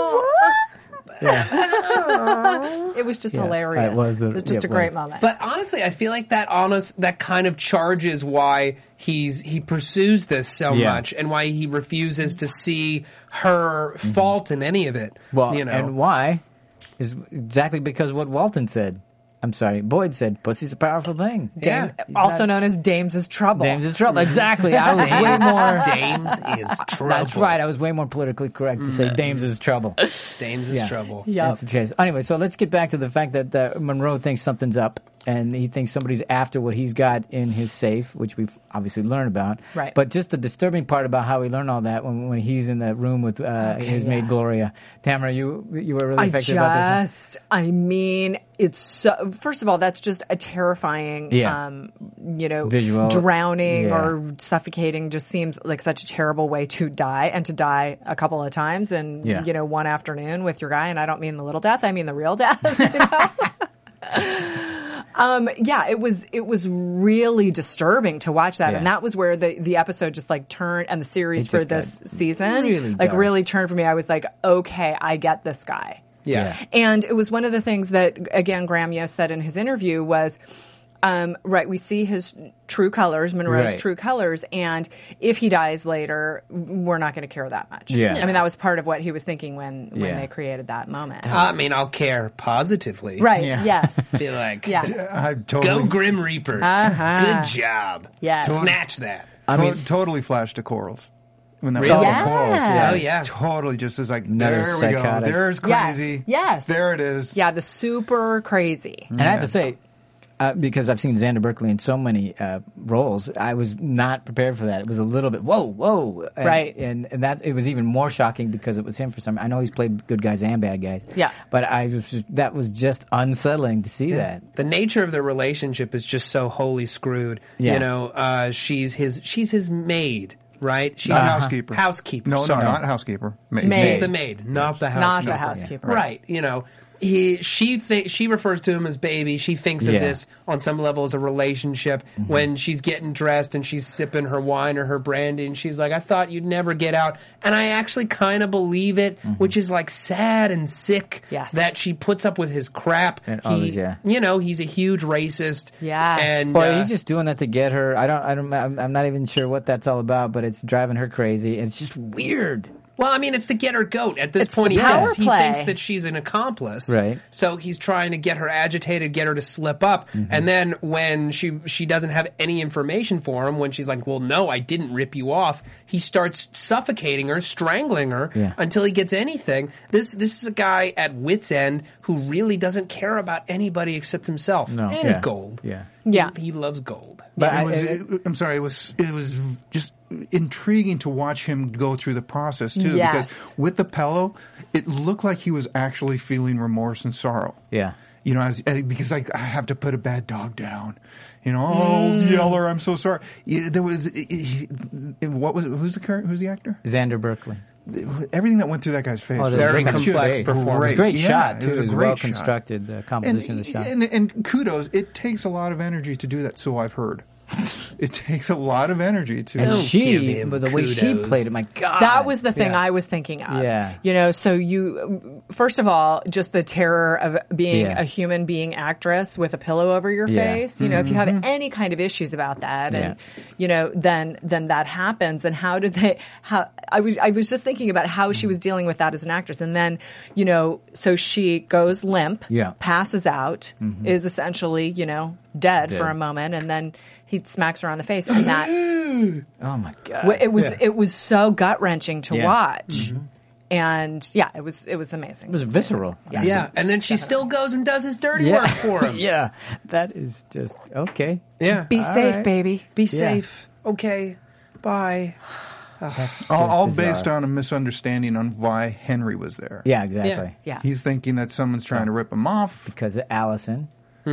Yeah.
It was just
Yeah,
hilarious.
it was a-
it was just
it
a great
was.
moment.
But honestly, I feel like that honest that kind of charges why he's he pursues this so
Yeah.
much and why he refuses to see her fault in any of it.
Well,
you know,
and why is exactly because what Walton said. I'm sorry, Boyd said, "Pussy's a powerful thing."
Yeah.
He's
also
not-
known as Dames' Trouble.
Dames is trouble. Exactly. I was way more.
Dames is trouble.
That's right. I was way more politically correct to say Dames is trouble.
Dames is
Yeah.
trouble.
Yep.
That's the case. Anyway, so let's get back to the fact that uh, Monroe thinks something's up, and he thinks somebody's after what he's got in his safe, which we've obviously learned about.
Right.
But just the disturbing part about how we learn all that when when he's in the room with uh, his maid
yeah.
Gloria. Tamara, you you were really
I
affected about this.
just, I mean, it's so, first of all, that's just a terrifying,
Yeah.
um, you know,
Visual.
drowning
Yeah.
or suffocating just seems like such a terrible way to die, and to die a couple of times in,
Yeah.
you know, one afternoon with your guy. And I don't mean the little death, I mean the real death. You know? Um, yeah, it was it was really disturbing to watch that,
Yeah.
and that was where the, the episode just like turned, and the series
It
for
just
this
got
season
really
like
dark.
really turned for me. I was like, okay, I get this guy.
Yeah.
Yeah.
And it was one of the things that, again, Graham Yost said in his interview was, um, right, we see his true colors, Monroe's
Right.
true colors, and if he dies later, we're not going to care that much.
Yeah.
I mean, that was part of what he was thinking when, when
Yeah.
they created that moment.
I mean, I'll care positively.
Right,
Yeah.
yes.
Be like,
Yeah.
I totally
go Grim Reaper.
Uh-huh.
Good job.
Yes.
Snatch that.
I mean, totally flashed to corals. When that
Really?
was
Yeah.
corals, yeah.
Oh, yeah.
Totally just is like,
Another
there we go.
psychotic.
There's
Yes,
crazy.
yes.
There it is.
Yeah, the super crazy.
And I have to say, uh, because I've seen Xander Berkeley in so many uh, roles, I was not prepared for that. It was a little bit, whoa, whoa. And,
Right.
And, and that it was even more shocking because it was him for some I know he's played good guys and bad guys.
Yeah.
But I was just, that was just unsettling to see that.
The nature of their relationship is just so wholly screwed.
Yeah.
You know, uh, she's his she's his maid, right? She's
Not housekeeper.
Housekeeper.
No,
sorry.
no, not housekeeper. Maid.
Maid.
She's the maid, not the
Not
housekeeper.
the housekeeper.
Right. You know, he she th- she refers to him as baby. She thinks of
Yeah.
this on some level as a relationship.
Mm-hmm.
When she's getting dressed and she's sipping her wine or her brandy, and she's like, "I thought you'd never get out," and I actually kind of believe it,
Mm-hmm.
which is like sad and sick
Yes.
that she puts up with his crap.
And
he,
others, yeah.
you know, he's a huge racist.
Yes.
and
Well,
uh,
he's just doing that to get her. I don't, I don't, I'm, I'm not even sure what that's all about, but it's driving her crazy. It's just weird.
Well, I mean, it's to get her goat. At this
It's
point, he
the power
thinks, he
play.
thinks that she's an accomplice.
Right.
So he's trying to get her agitated, get her to slip up.
Mm-hmm.
And then when she she doesn't have any information for him, when she's like, well, no, I didn't rip you off, he starts suffocating her, strangling her
Yeah.
until he gets anything. This this is a guy at wit's end who really doesn't care about anybody except himself
No,
and
yeah.
his gold.
Yeah.
Yeah.
He, he loves gold.
But
It
I,
was,
I-
it- I'm sorry. It was it was just intriguing to watch him go through the process too.
Yes.
Because with the pillow, it looked like he was actually feeling remorse and sorrow.
yeah.
You know, as, because like I have to put a bad dog down. You know, oh Yeller, I'm so sorry. Yeah, there was he, what was it, who's the character? Who's the actor?
Xander Berkeley.
Everything that went through that guy's face.
Oh,
was
very
just
complex
great.
performance.
Great
Yeah,
shot,
it
too.
was
It
a
was
great
well
shot.
constructed, the
And,
composition of the shot.
and, and kudos. It takes a lot of energy to do that, so I've heard. It takes a lot of energy to.
And
Don't
she,
give him
but the way she
kudos.
played it, my God.
That was the thing
Yeah.
I was thinking of.
Yeah.
You know, so you, first of all, just the terror of being
Yeah.
a human being actress with a pillow over your
Yeah.
face. You know, if you have any kind of issues about that, and
Yeah.
you know, then then that happens. And how did they? How I was I was just thinking about how she was dealing with that as an actress, and then you know, so she goes limp,
Yeah.
passes out, is essentially you know dead,
Dead.
for a moment, and then he smacks her on the face, and that.
Oh, my God.
Well, it was
Yeah.
it was so gut wrenching to
Yeah.
watch, and yeah, it was it was amazing.
It was visceral.
Yeah.
Yeah. And then she still goes and does his dirty
Yeah.
work for him.
yeah. That is just, okay.
Yeah.
Be
All
safe,
right.
baby.
Be
Yeah.
safe. okay, bye.
That's
all,
just
all
bizarre.
based on a misunderstanding on why Henry was there.
Yeah, exactly.
Yeah.
He's thinking that someone's trying to rip him off.
Because of Allison,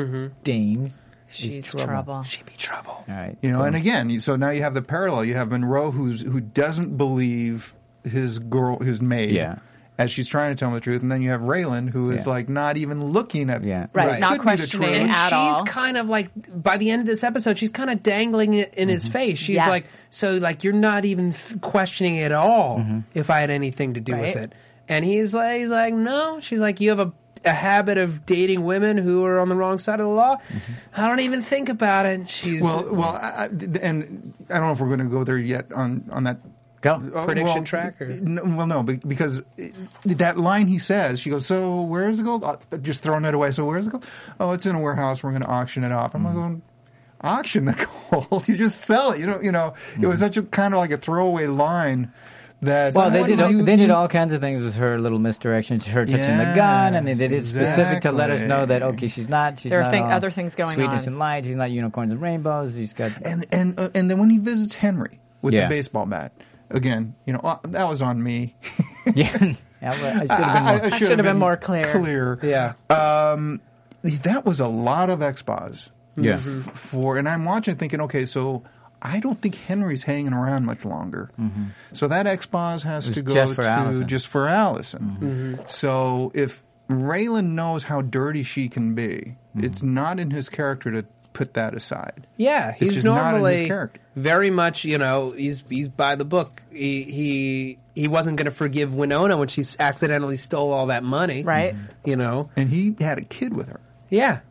Dames,
She's
trouble.
trouble.
She'd be trouble.
All right.
You know,
so-
and again, you- so now you have the parallel. You have Monroe, who's who doesn't believe his girl, his maid,
Yeah.
as she's trying to tell him the truth, and then you have Raylan, who is
Yeah.
like not even looking at
Yeah.
Right,
what
not
could be the
questioning
truth.
And
at
she's
all.
kind of like, by the end of this episode, she's kind of dangling it in his face. She's
Yes.
like, so like, you're not even f- questioning it at all if I had anything to do
Right.
with it. And he's like, he's like, no. She's like, you have a, a habit of dating women who are on the wrong side of the law. I don't even think about it. She's
Well, well, I, I- and I don't know if we're going to go there yet on on that.
Go.
Oh,
Prediction
well,
track, or-
No, well, no, be- because that line he says, she goes, so where's the gold? Uh, just throwing it away. So where's the gold? Oh, it's in a warehouse. We're going to auction it off. I'm
Mm-hmm.
going, auction the gold? You just sell it. You know, you know. It was such a kind of like a throwaway line that.
Well, they
What
did
do you-
they did
you-
all kinds of things with her little misdirection, her touching the gun, and they did it specific to let us know that okay, she's not. She's
There are
not
thing-
all
other things going
sweetness
on.
and light. She's not unicorns and rainbows. She's got
And and uh, and then when he visits Henry with
Yeah.
the baseball bat, again, you know, uh, that was on me.
yeah. I should have been more.
I should have been more clear.
Clear.
yeah.
Um, that was a lot of expos.
Yeah.
f- For and I'm watching, thinking, okay, so I don't think Henry's hanging around much longer. So that expos has
was
to go
just for
to
Allison.
just for Allison. So if Raylan knows how dirty she can be, it's not in his character to put that aside.
Yeah,
It's
he's
just not in his
normally
character.
very much, you know, he's he's by the book. He he, he wasn't going to forgive Winona when she accidentally stole all that money.
Right.
You know.
And he had a kid with her.
Yeah.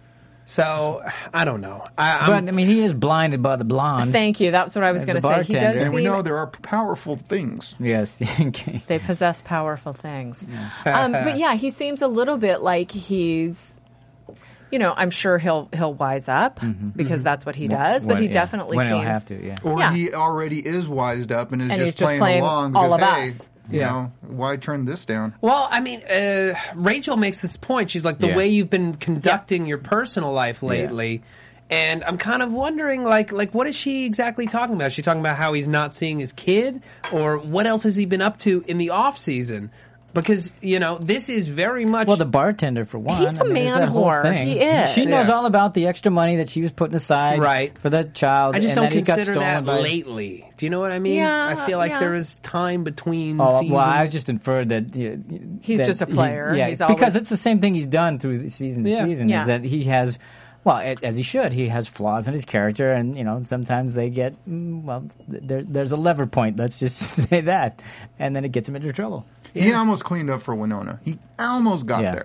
So I don't know. I,
But
I'm,
I mean, he is blinded by the blondes.
Thank you. That's what I was
And
going to
the
say. He does
bartender.
And we
seem
know there are powerful things.
Yes. Okay.
they possess powerful things. um, but yeah, he seems a little bit like he's, you know, I'm sure he'll he'll wise up because that's what he does. But
When-
he
yeah.
definitely
when
seems
he'll have to. Yeah.
Or
Yeah.
he already is wised up and is
And
just,
he's just
playing,
playing
along
all
because,
of
hey,
us.
you
Yeah.
know, why turn this down?
well, I mean, uh, Rachel makes this point. She's like, the
Yeah.
way you've been conducting your personal life lately. And I'm kind of wondering, like, like what is she exactly talking about? Is she talking about how he's not seeing his kid, or what else has he been up to in the off season? Because you know, this is very much
Well, the bartender for one.
He's a
I mean, there's
man
that whole
whore.
thing.
He is.
She knows
Yeah.
all about the extra money that she was putting aside
Right.
for the child.
I just
and
don't
then he got
consider that
stolen by-
lately. Do you know what I mean?
Yeah,
I feel like
yeah.
there is time between
Oh,
seasons.
well, I just inferred that you know,
He's
that
just a player.
yeah,
He's
because
always-
it's the same thing he's done through the season to
Yeah.
season.
Yeah.
Is that he has, well, a- as he should, he has flaws in his character, and you know sometimes they get mm, well. There, there's a lever point. Let's just say that, and then it gets him into trouble.
He almost cleaned up for Winona. He almost got
Yeah.
there.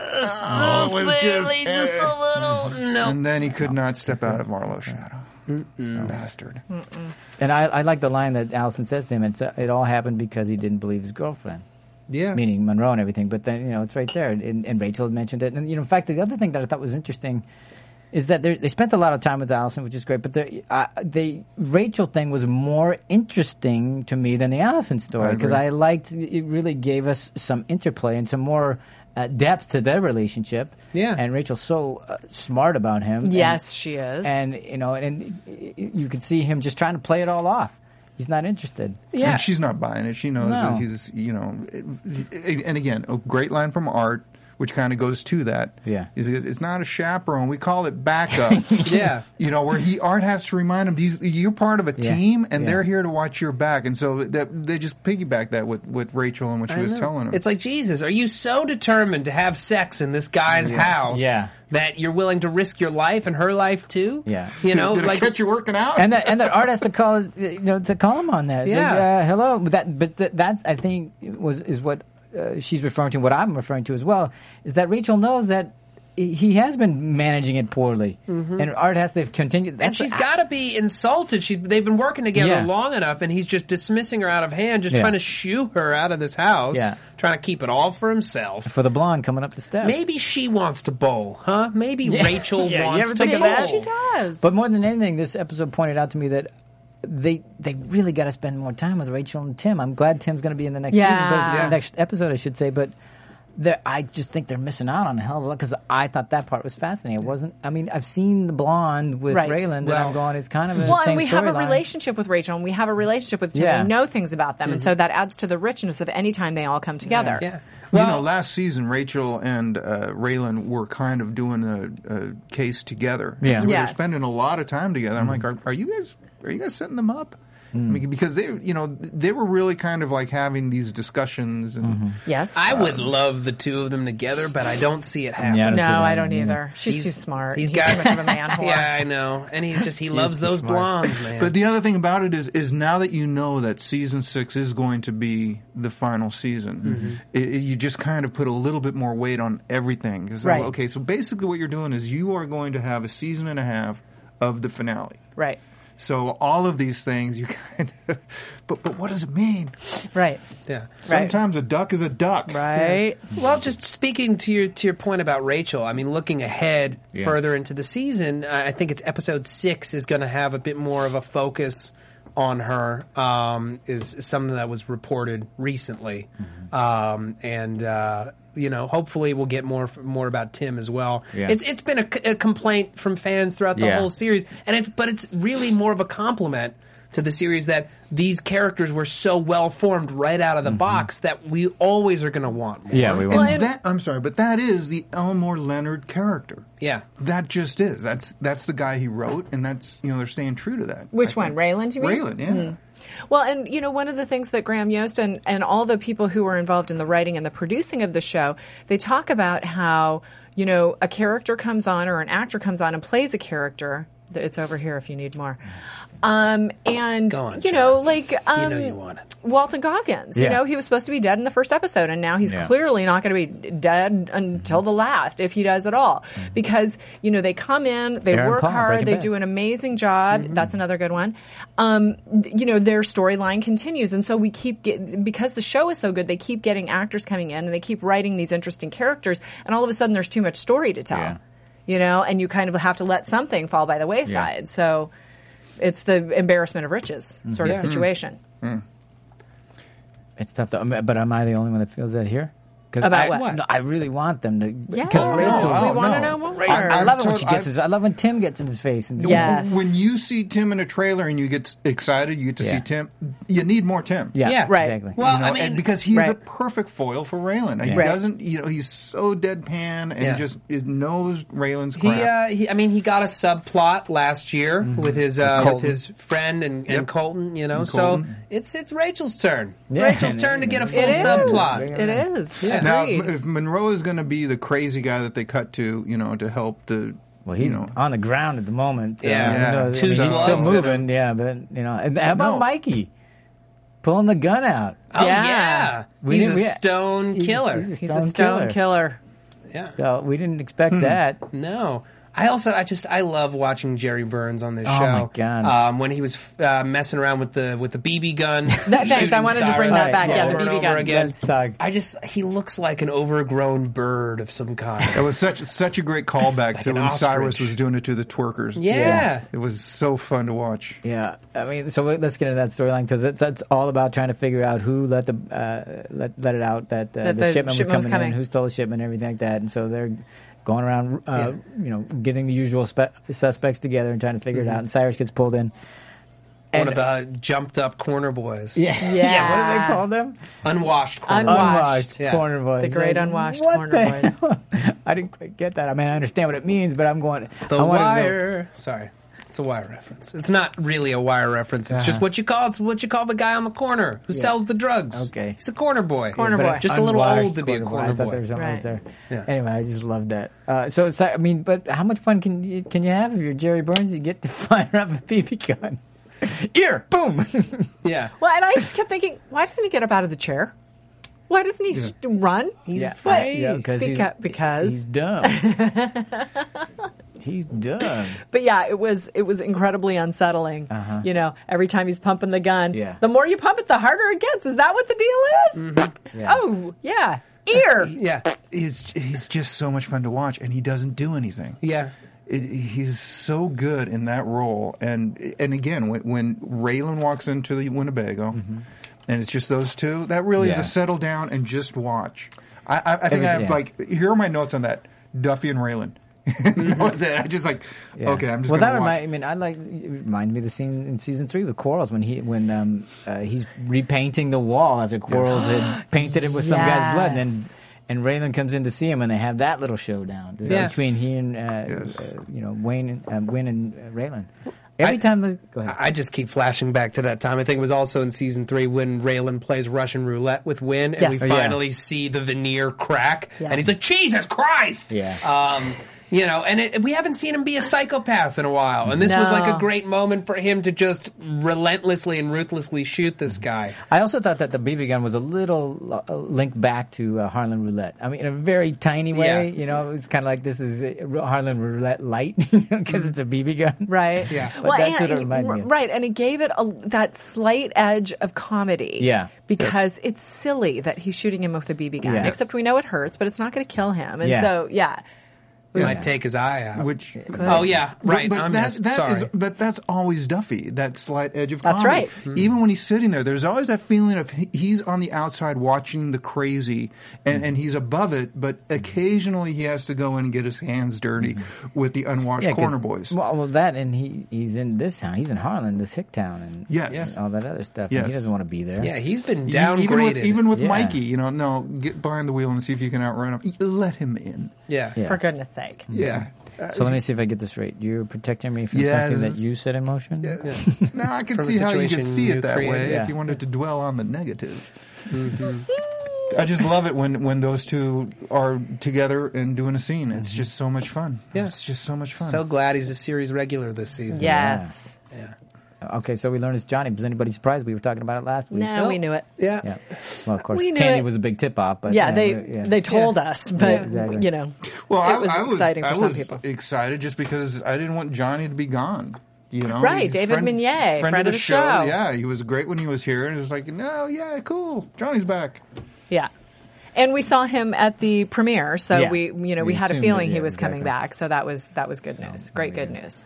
Oh, it was just,
a little. No.
and then he could not step out of Marlowe's shadow. Bastard.
And I, I like the line that Allison says to him. It's, uh, it all happened because he didn't believe his girlfriend.
Yeah.
Meaning Monroe and everything. But then, you know, it's right there. And, and Rachel had mentioned it. And, you know, in fact, the other thing that I thought was interesting is that they spent a lot of time with Allison, which is great. But the uh, the Rachel thing was more interesting to me than the Allison story
I
because
agree.
I liked it. Really gave us some interplay and some more uh, depth to their relationship.
Yeah.
And Rachel's so uh, smart about him. And-
Yes, she is.
and you know, and you could see him just trying to play it all off. He's not interested.
Yeah.
And she's not buying it. She knows
No.
that he's, you know, it- and again, a great line from Art, which kind of goes to that.
Yeah.
Is it- it's not a chaperone. We call it backup.
Yeah.
You know, where he Art has to remind him, these you're part of a
Yeah.
team, and
Yeah.
they're here to watch your back. And so that they just piggyback that with, with Rachel and what she
I
was
know.
telling him.
It's like, Jesus, are you so determined to have sex in this guy's house
Yeah.
that you're willing to risk your life and her life too?
Yeah.
You know,
Did I
like
catch you working out?
And that and that Art has to call, you know, to call him on that. It's
Yeah.
like, uh, hello, but that but that, that I think was is what uh, she's referring to. What I'm referring to as well is that Rachel knows that he has been managing it poorly, and Art has to continue.
and
That's
she's got to be insulted. She they've been working together
Yeah.
long enough, and he's just dismissing her out of hand, just
Yeah.
trying to shoo her out of this house,
Yeah.
trying to keep it all for himself.
for the blonde coming up the steps.
Maybe she wants to bowl, huh? Maybe
Yeah.
Rachel
Yeah, you
wants
ever
to
think of
bowl.
that?
she does.
But more than anything, this episode pointed out to me that they they really got to spend more time with Rachel and Tim. I'm glad Tim's going to be in the next
Yeah.
season, but
Yeah.
the next episode, I should say. But they're- I just think they're missing out on a hell of a lot because I thought that part was fascinating. It wasn't. I mean, I've seen the blonde with
Right.
Raylan that
Well-
I'm going. It's kind of the
Well,
same
and we have a
storyline.
relationship with Rachel, and we have a relationship with Tim.
Yeah.
We know things about them, and so that adds to the richness of any time they all come together.
Yeah.
you
Well,
know, last season, Rachel and uh, Raylan were kind of doing a, a case together.
Yeah.
They were
Yes.
spending a lot of time together. I'm like, are, are you guys are you guys setting them up? I mean, because they, you know, they were really kind of like having these discussions, and
Yes.
I would love the two of them together, but I don't see it happening.
Yeah, I don't
no,
see that
I don't
either.
either. She's
He's-
too smart.
He's
He's,
got
too much of a man whore.
Yeah, I know, and he's just he loves
too
those
smart.
blondes, man.
But the other thing about it is, is now that you know that season six is going to be the final season, it, it- you just kind of put a little bit more weight on everything. 'Cause,
Right.
okay, so basically what you're doing is you are going to have a season and a half of the finale.
Right.
So all of these things, you kind of, but but what does it mean?
Right.
yeah.
Sometimes a duck is a duck.
Right.
Well, just speaking to your to your point about Rachel, I mean, looking ahead
Yeah.
further into the season, uh, I think it's episode six is going to have a bit more of a focus on her. Um, is, is something that was reported recently,
Mm-hmm.
um, and uh, you know, hopefully we'll get more more about Tim as well.
Yeah.
It's it's been a, c- a complaint from fans throughout the
Yeah.
whole series, and it's but it's really more of a compliment to the series that these characters were so well formed right out of the box that we always are going to want more.
Yeah, we
And
want.
and-
that, I'm sorry, but that is the Elmore Leonard character.
Yeah.
That just is. That's that's the guy he wrote, and that's, you know, they're staying true to that.
Which
I
one?
think.
Raylan, you mean?
Raylan, yeah.
Well, and you know, one of the things that Graham Yost and, and all the people who were involved in the writing and the producing of the show, they talk about how, you know, a character comes on or an actor comes on and plays a character. It's over here if you need more. Um, and,
Go on,
you know,
Sharon.
like, um,
You know you want it.
Walton Goggins, you
Yeah.
know, he was supposed to be dead in the first episode, and now he's
Yeah.
clearly not going to be dead until the last, if he does at all. Because, you know, they come in, they
Aaron
work
Paul,
hard,
Breaking
they
Bad.
do an amazing job. That's another good one. Um, you know, their storyline continues, and so we keep get, because the show is so good, they keep getting actors coming in, and they keep writing these interesting characters, and all of a sudden there's too much story to tell.
Yeah.
You know, and you kind of have to let something fall by the wayside. So it's the embarrassment of riches sort of
Yeah.
situation.
It's tough, to, but am I the only one that feels that here? 'Cause
About
I,
what?
No, I really want them to.
Yeah,
because Rachel's-
no,
we want to
no.
know more.
I-
I
I'm
love it when
tot-
she gets
I-
his. I love when Tim gets in his face. And
Yes.
When you see Tim in a trailer and you get s- excited, you get to
Yeah.
see Tim. You need more Tim.
Yeah,
Yeah.
Right.
exactly.
Well,
You know,
I mean,
and because he's
right.
a perfect foil for Raylan. He
Right.
doesn't, you know, he's so deadpan and
Yeah.
just it knows Raylan's
He,
crap.
uh, he, I mean, he got a subplot last year with his uh, with
Colton.
his friend and, and
Yep.
Colton. You know,
And
so
Colton.
it's it's Rachel's turn.
Yeah.
Rachel's turn to get a full
It is.
subplot.
It is.
Yeah.
Now,
Agreed.
if Monroe is going to be the crazy guy that they cut to, you know, to help the,
Well, he's
you know,
on the ground at the moment. uh,
Yeah.
so, I
Two
mean, he's still
slugs
moving. Yeah, but you know, and how about
No.
Mikey pulling the gun out?
Oh
Yeah.
yeah,
We
he's
didn't-
a
we-
stone
He's-
killer.
He's,
He's a stone killer.
yeah.
So we didn't expect that.
No. I also, I just, I love watching Jerry Burns on this
Oh,
show.
my God.
Um, when he was uh, messing around with the with the B B gun.
That- thanks, I
shooting
wanted to bring
Cyrus
that back. Yeah, the
over and
B B
over
gun.
again.
Let's talk.
I just, he looks like an overgrown bird of some kind.
It was such such a great callback
Like
to
an
when Cyrus
ostrich.
was doing it to the twerkers.
Yeah.
It was so fun to watch.
Yeah, I mean, so we- let's get into that storyline because it's that's all about trying to figure out who let the uh, let let it out that, uh,
That
the,
the
shipment,
shipment
was
was
coming,
coming.
in, who stole the shipment, and everything like that. And so they're going around, uh, you know, getting the usual spe- suspects together and trying to figure it out. And Cyrus gets pulled in.
One
And-
of the jumped up corner boys.
Yeah,
Yeah.
What do they call them?
Unwashed corner
Unwashed.
Unwashed
Yeah.
corner boys.
The great unwashed
what
corner
the
boys.
hell? I didn't quite get that. I mean, I understand what it means, but I'm going.
The
I wanted to know-
Wire. Sorry. It's a Wire reference. It's not really a Wire reference. It's just
Uh-huh.
what you call it's what you call the guy on the corner who sells the drugs.
Okay.
He's a corner boy.
Corner
But
boy.
a
Just a little
unwashed
old to be a
boy.
corner
I thought
boy.
there was something else
Right.
there.
Yeah.
Anyway, I just loved that. Uh, so, it's, I mean, but how much fun can you can you have if you're Jerry Burns? You get to fire up a B B gun. Ear, boom.
Yeah.
Well, and I just kept thinking, why doesn't he get up out of the chair? Why doesn't he sh- run?
He's
Yeah.
afraid.
Yeah, because he's,
Beca- because.
he's dumb. he's dumb.
But yeah, it was it was incredibly unsettling.
Uh-huh.
You know, every time he's pumping the gun,
Yeah.
the more you pump it, the harder it gets. Is that what the deal is?
Yeah.
Oh, yeah. Ear.
Yeah.
He's he's just so much fun to watch, and he doesn't do anything.
Yeah.
It, he's so good in that role, and and again, when, when Raylan walks into the Winnebago, and it's just those two, that really
Yeah.
is a settle down and just watch. I, I, I think I have
yeah.
like here are my notes on that. Duffy and Raylan. That was it. I just like
Yeah.
okay. I'm just
well.
gonna
That
watch.
remind, I mean, I like it reminded me of the scene in season three with Quarles when he when um uh, he's repainting the wall after Quarles had painted it with some guy's blood, and then
Yes.
and Raylan comes in to see him, and they have that little showdown This is
Yeah.
between he and uh,
Yes.
uh, you know Wayne and uh, Wynn and uh, Raylan. Every
I-
time they go ahead.
I just keep flashing back to that time. I think it was also in season three when Raylan plays Russian roulette with Wynn, and
Yeah.
we
Oh, yeah.
finally see the veneer crack,
Yeah.
and he's like, "Jesus Christ!"
Yeah.
Um, you know, and it, we haven't seen him be a psychopath in a while, and this was like a
No.
great moment for him to just relentlessly and ruthlessly shoot this guy.
I also thought that the B B gun was a little uh, linked back to uh, Harlan Roulette. I mean, in a very tiny way.
Yeah.
You know, it was kind of like this is uh, Harlan Roulette light because it's a B B gun.
Right.
Yeah.
But
Well,
that's
and,
what it reminded me of.
right, and it gave it a, that slight edge of comedy.
Yeah.
Because it's silly that he's shooting him with a B B gun.
Yes.
Except we know it hurts, but it's not going to kill him. And
Yeah.
so, yeah.
Might take his eye out.
Which
oh yeah, right.
But, but
I'm
that,
missed.
that
Sorry.
is- but that's always Duffy. That slight edge of
That's
comedy.
right.
Even when he's sitting there, there's always that feeling of he- he's on the outside watching the crazy, and, and he's above it. But occasionally he has to go in and get his hands dirty with the unwashed
Yeah, 'cause-
corner boys.
Well, well, that and he he's in this town. He's in Harlan, this hick town, and
Yes.
and all that other stuff.
Yes.
And he doesn't want to be there.
Yeah, he's been
E-
downgraded.
Even with, even with
Yeah.
Mikey, you know, no, get behind the wheel and see if you can outrun him. Let him in.
yeah.
Yeah.
For goodness sake.
Yeah.
So let me see if I get this right. You're protecting me from
Yes.
something that you set in motion.
Now I can
From a
see how you could
situation
see
you
it that
created.
way
Yeah.
if you wanted to dwell on the negative. I just love it when, when those two are together and doing a scene. It's just so much fun.
Yeah.
It's just so much fun.
So glad he's a series regular this season.
Yes.
Yeah.
Okay, so we learned it's Johnny. Was anybody surprised? We were talking about it last week.
No, we knew it.
Yeah.
Yeah. Well, of course,
We knew
Candy
it.
was a big tip off, but
Yeah,
uh,
they
yeah.
they told us, but
Yeah, exactly.
you know,
well,
it
I,
was
I was,
exciting for
I
some
was
people.
excited just because I didn't want Johnny to be gone. You know,
Right,
He's
David Meunier, friend of the show.
Yeah, he was great when he was here, and it was like, no, yeah, cool, Johnny's back.
Yeah. And we saw him at the premiere, so
Yeah.
we, you know, we,
We
had a
assumed
feeling
that,
he
yeah,
was coming
exactly.
back. So that was that was good news. Great good news.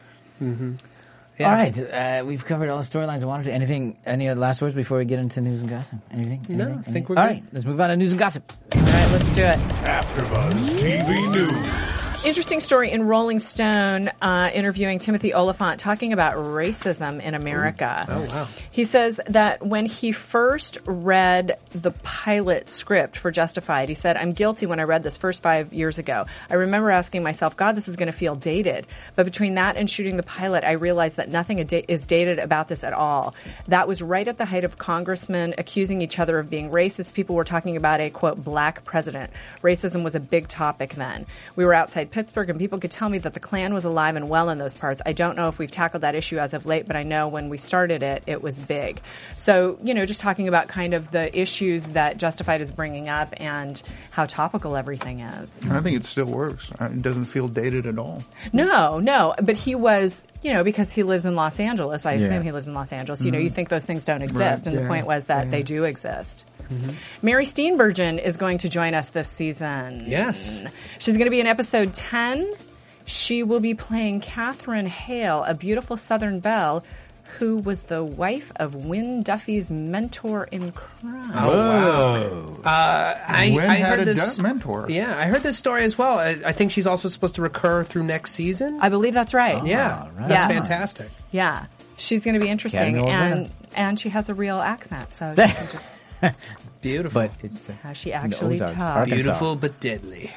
Yeah.
All right, uh, we've covered all the storylines I wanted to. Anything? Any other last words before we get into news and gossip? Anything?
No,
Anything?
I think we're
All
good.
right, let's move on to news and gossip.
All right, let's do it.
AfterBuzz T V News.
Interesting story in Rolling Stone, uh, interviewing Timothy Oliphant, talking about racism in America.
Oh, wow.
He says that when he first read the pilot script for Justified, he said, I'm guilty when I read this first five years ago. I remember asking myself, God, this is going to feel dated. But between that and shooting the pilot, I realized that nothing is dated about this at all. That was right at the height of congressmen accusing each other of being racist. People were talking about a, quote, black president. Racism was a big topic then. We were outside Pittsburgh, and people could tell me that the Klan was alive and well in those parts. I don't know if we've tackled that issue as of late, but I know when we started it, it was big. So, you know, just talking about kind of the issues that Justified is bringing up and how topical everything is.
And I think it still works. Uh, It doesn't feel dated at all.
No, no, but he was, you know, because he lives in Los Angeles. I assume
Yeah.
he lives in Los Angeles. You know, you think those things don't exist,
Right.
and the
Yeah.
point was that they do exist. Mary Steenburgen is going to join us this season.
Yes.
She's going to be in episode ten. She will be playing Catherine Hale, a beautiful Southern belle who was the wife of Wynn Duffy's mentor in crime.
Oh, wow. Uh, I,
Wynn
I
had
heard
a
this
du- mentor.
Yeah, I heard this story as well. I, I think she's also supposed to recur through next season.
I believe that's right.
yeah,
right
that's
on.
fantastic.
Yeah. She's going to be interesting,
Academy Award
and and she has a real accent, so she can just
Beautiful.
But it's uh,
how she actually
Ozarks,
talks.
Arkansas.
Beautiful but deadly.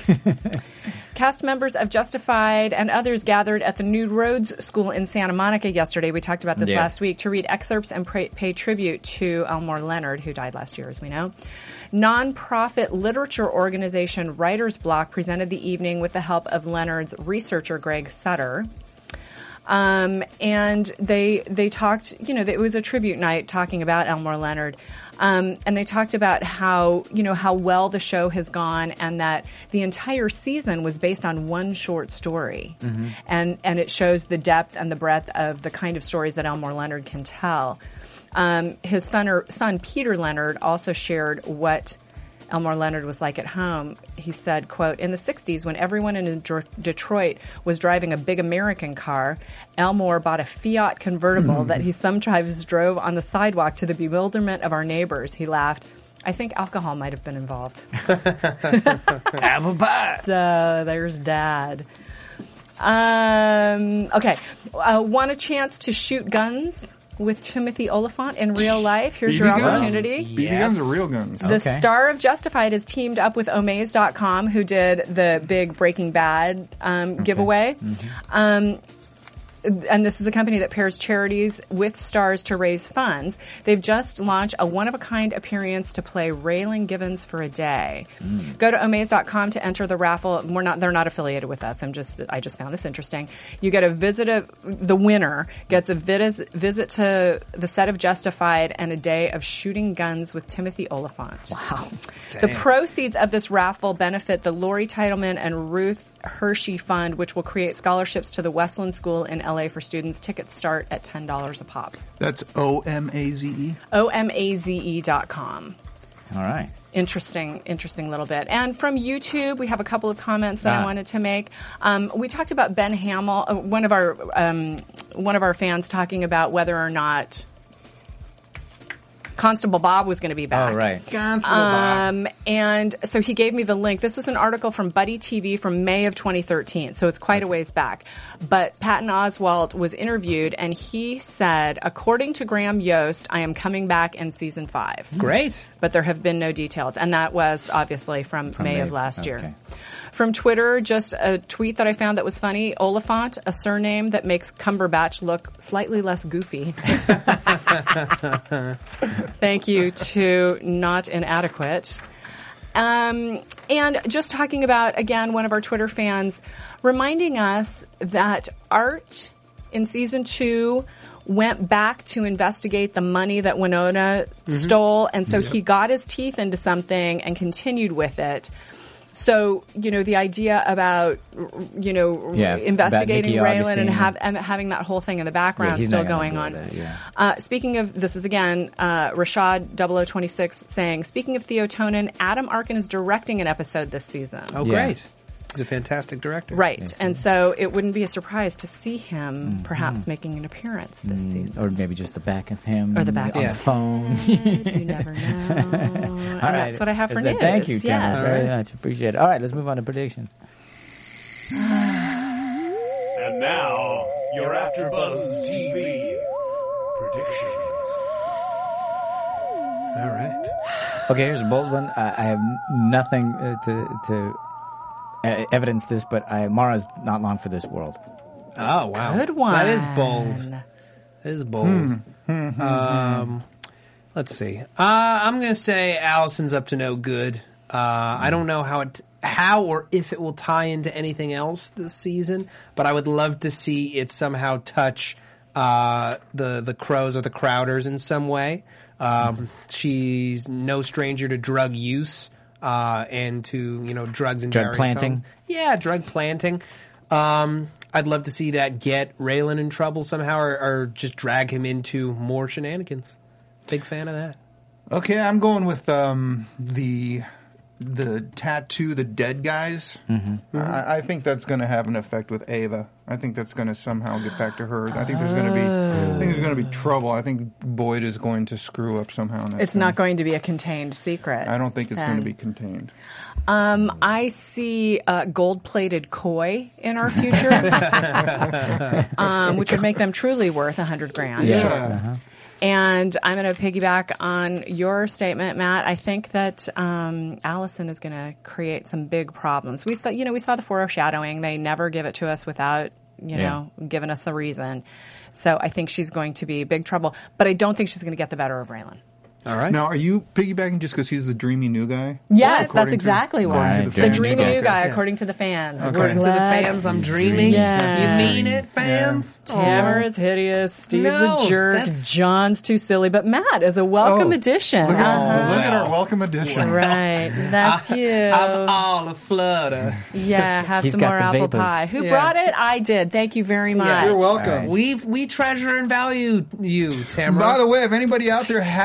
Cast members of Justified and others gathered at the New Roads School in Santa Monica yesterday. We talked about this
Yes.
last week to read excerpts and pray, pay tribute to Elmore Leonard, who died last year, as we know. Nonprofit literature organization Writer's Block presented the evening with the help of Leonard's researcher, Greg Sutter. Um, and they they talked, you know, it was a tribute night talking about Elmore Leonard. Um, and they talked about how, you know, how well the show has gone and that the entire season was based on one short story. Mm-hmm. And, and it shows the depth and the breadth of the kind of stories that Elmore Leonard can tell. Um, his son, or, son, Peter Leonard, also shared what Elmore Leonard was like at home. He said, quote, in the sixties, when everyone in Dr- Detroit was driving a big American car, Elmore bought a Fiat convertible that he sometimes drove on the sidewalk to the bewilderment of our neighbors. He laughed. I think alcohol might have been involved.
Apple pie.
So there's Dad. Um, okay. Uh, want a chance to shoot guns with Timothy Olyphant in real life? Here's
B B
your
guns?
opportunity.
B B
Yes.
guns are real guns.
The
Okay.
star of Justified has teamed up with Omaze dot com, who did the big Breaking Bad um, giveaway. Um, and this is a company that pairs charities with stars to raise funds. They've just launched a one-of-a-kind appearance to play Raylan Givens for a day. Go to Omaze dot com to enter the raffle. We're not; they're not affiliated with us. I'm just I just found this interesting. You get a visit. A, the winner gets a vid- visit to the set of Justified and a day of shooting guns with Timothy Olyphant. Wow! The proceeds of this raffle benefit the Lori Titleman and Ruth Hershey Fund, which will create scholarships to the Westland School in L A for students. Tickets start at ten dollars a pop.
That's O M A Z E.
O M A Z E dot com.
All right.
Interesting, interesting little bit. And from YouTube, we have a couple of comments that
Ah.
I wanted to make. Um, we talked about Ben Hamill, uh, one of our um, one of our fans, talking about whether or not Constable Bob was going to be back.
Oh, right.
Um, and so he gave me the link. This was an article from Buddy T V from May of twenty thirteen, so it's quite a ways back. But Patton Oswalt was interviewed, and he said, according to Graham Yost, I am coming back in season five.
Great.
But there have been no details. And that was obviously from,
From
May
May.
of last
Okay.
year. From Twitter, just a tweet that I found that was funny. Oliphant, a surname that makes Cumberbatch look slightly less goofy. Thank you to Not Inadequate. Um, and just talking about, again, one of our Twitter fans reminding us that Art in season two went back to investigate the money that Winona stole. And so he got his teeth into something and continued with it. So, you know, the idea about, you know,
Yeah,
investigating
about Nikki
Raylan and,
Augustine.
have, and having that whole thing in the background
Yeah, he's
still
not gonna
going
do
on.
that, yeah.
Uh, speaking of, this is again, uh, Rashad double oh twenty-six saying, speaking of Theo Tonin, Adam Arkin is directing an episode this season.
Oh,
Yeah.
great. He's a fantastic director.
Right. And so it wouldn't be a surprise to see him perhaps making an appearance this season.
Or maybe just the back of him.
Or the back
on
Yeah.
the phone.
You never know. And
All right.
that's what I have for
Is that-
news.
Thank you, Tim.
Yes.
Very much. Appreciate it. All right, let's move on to predictions.
And now, your AfterBuzz T V predictions.
All right.
Okay, here's a bold one. I, I have nothing uh, to to uh, evidence this, but I, Mara's not long for this world.
Oh, wow.
Good one.
That is bold. That is bold. um, let's see. Uh, I'm going to say Allison's up to no good. Uh, I don't know how it, how or if it will tie into anything else this season, but I would love to see it somehow touch uh, the the Crows or the Crowders in some way. Um, she's no stranger to drug use uh, and to you know drugs and
Drug planting?
Yeah, drug planting. Um, I'd love to see that get Raylan in trouble somehow, or, or just drag him into more shenanigans. Big fan of that.
Okay, I'm going with um, the the tattoo, the dead guys. Mm-hmm. I, I think that's going to have an effect with Ava. I think that's going to somehow get back to her. I think there's going to be, I think there's going to be trouble. I think Boyd is going to screw up somehow. Next
It's
time.
not going to be a contained secret.
I don't think it's
then.
going to be contained.
Um, I see uh, gold-plated koi in our future, um, which would make them truly worth a hundred grand.
Yeah.
Uh-huh.
And I'm going to piggyback on your statement, Matt. I think that um, Allison is going to create some big problems. We saw, you know, we saw the foreshadowing. They never give it to us without, you know, giving us a reason. So I think she's going to be big trouble. But I don't think she's going to get the better of Raylan.
All right.
Now, are you piggybacking just because he's the dreamy new guy?
Yes, that's
According to-
exactly
according
why.
to
The,
the fans?
dreamy
Okay.
new guy,
Okay.
according to the fans.
Okay.
We're
According to the
glad-
fans, I'm dreaming.
Yeah.
You mean it, fans?
Tamara is hideous. Steve's
No,
a jerk.
that's-
John's too silly. But Matt is a welcome
Oh,
addition.
Look at,
Uh-huh.
look at our welcome edition.
Right. That's you.
I'm all a flutter.
Yeah, have
He's
some
got
more
the
apple
vapors.
pie. Who
Yeah.
brought it? I did. Thank you very much.
You're welcome.
All right.
We we treasure and value you, Tamara.
By the way, if anybody out there has another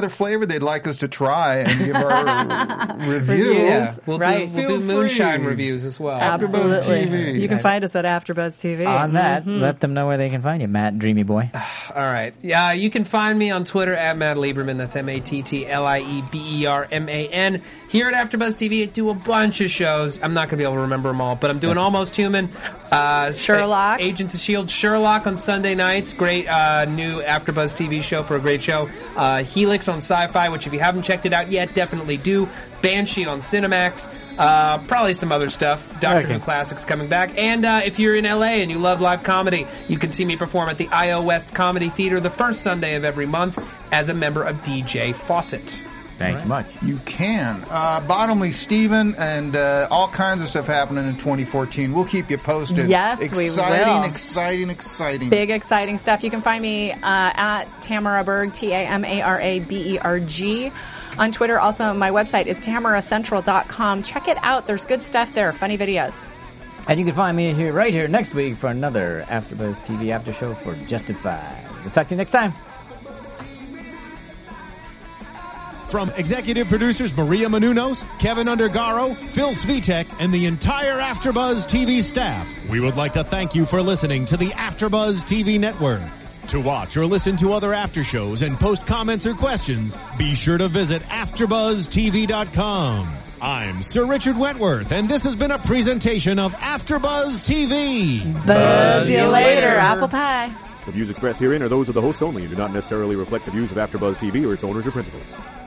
other flavor they'd like us to try and give our review,
Yeah, we'll
Right.
do, we'll
Feel
do moonshine
free.
reviews as well.
AfterBuzz T V.
You can find us at AfterBuzz T V.
On that,
Mhm.
let them know where they can find you, Matt, Dreamy Boy.
All right. Yeah, you can find me on Twitter at Matt Lieberman. That's M A T T L I E B E R M A N. Here at AfterBuzz T V, I do a bunch of shows. I'm not going to be able to remember them all, but I'm doing Almost Human. Uh,
Sherlock.
Agents of S H I E L D. Sherlock on Sunday nights. Great uh, new AfterBuzz T V show for a great show. Uh, Helix on Sci-Fi, which if you haven't checked it out yet, definitely do. Banshee on Cinemax. Uh, probably some other stuff. Doctor
Okay.
Who Classics coming back. And uh, if you're in L A and you love live comedy, you can see me perform at the I O West Comedy Theater the first Sunday of every month as a member of D J Fawcett.
Thank you much.
You can. Uh, Bottomley Steven and uh, all kinds of stuff happening in twenty fourteen. We'll keep you posted.
Yes, we
exciting,
will.
Exciting, exciting,
Big, exciting stuff. You can find me uh, at Tamara Berg, T A M A R A B E R G. On Twitter, also, my website is tamara central dot com. Check it out. There's good stuff there, funny videos.
And you can find me here right here next week for another AfterBuzz T V after show for Justified. We'll talk to you next time.
From executive producers Maria Menounos, Kevin Undergaro, Phil Svitek, and the entire AfterBuzz T V staff, we would like to thank you for listening to the AfterBuzz T V network. To watch or listen to other after shows and post comments or questions, be sure to visit after buzz T V dot com. I'm Sir Richard Wentworth, and this has been a presentation of AfterBuzz T V.
Buzz you later, apple pie.
The views expressed herein are those of the hosts only and do not necessarily reflect the views of AfterBuzz T V or its owners or principals.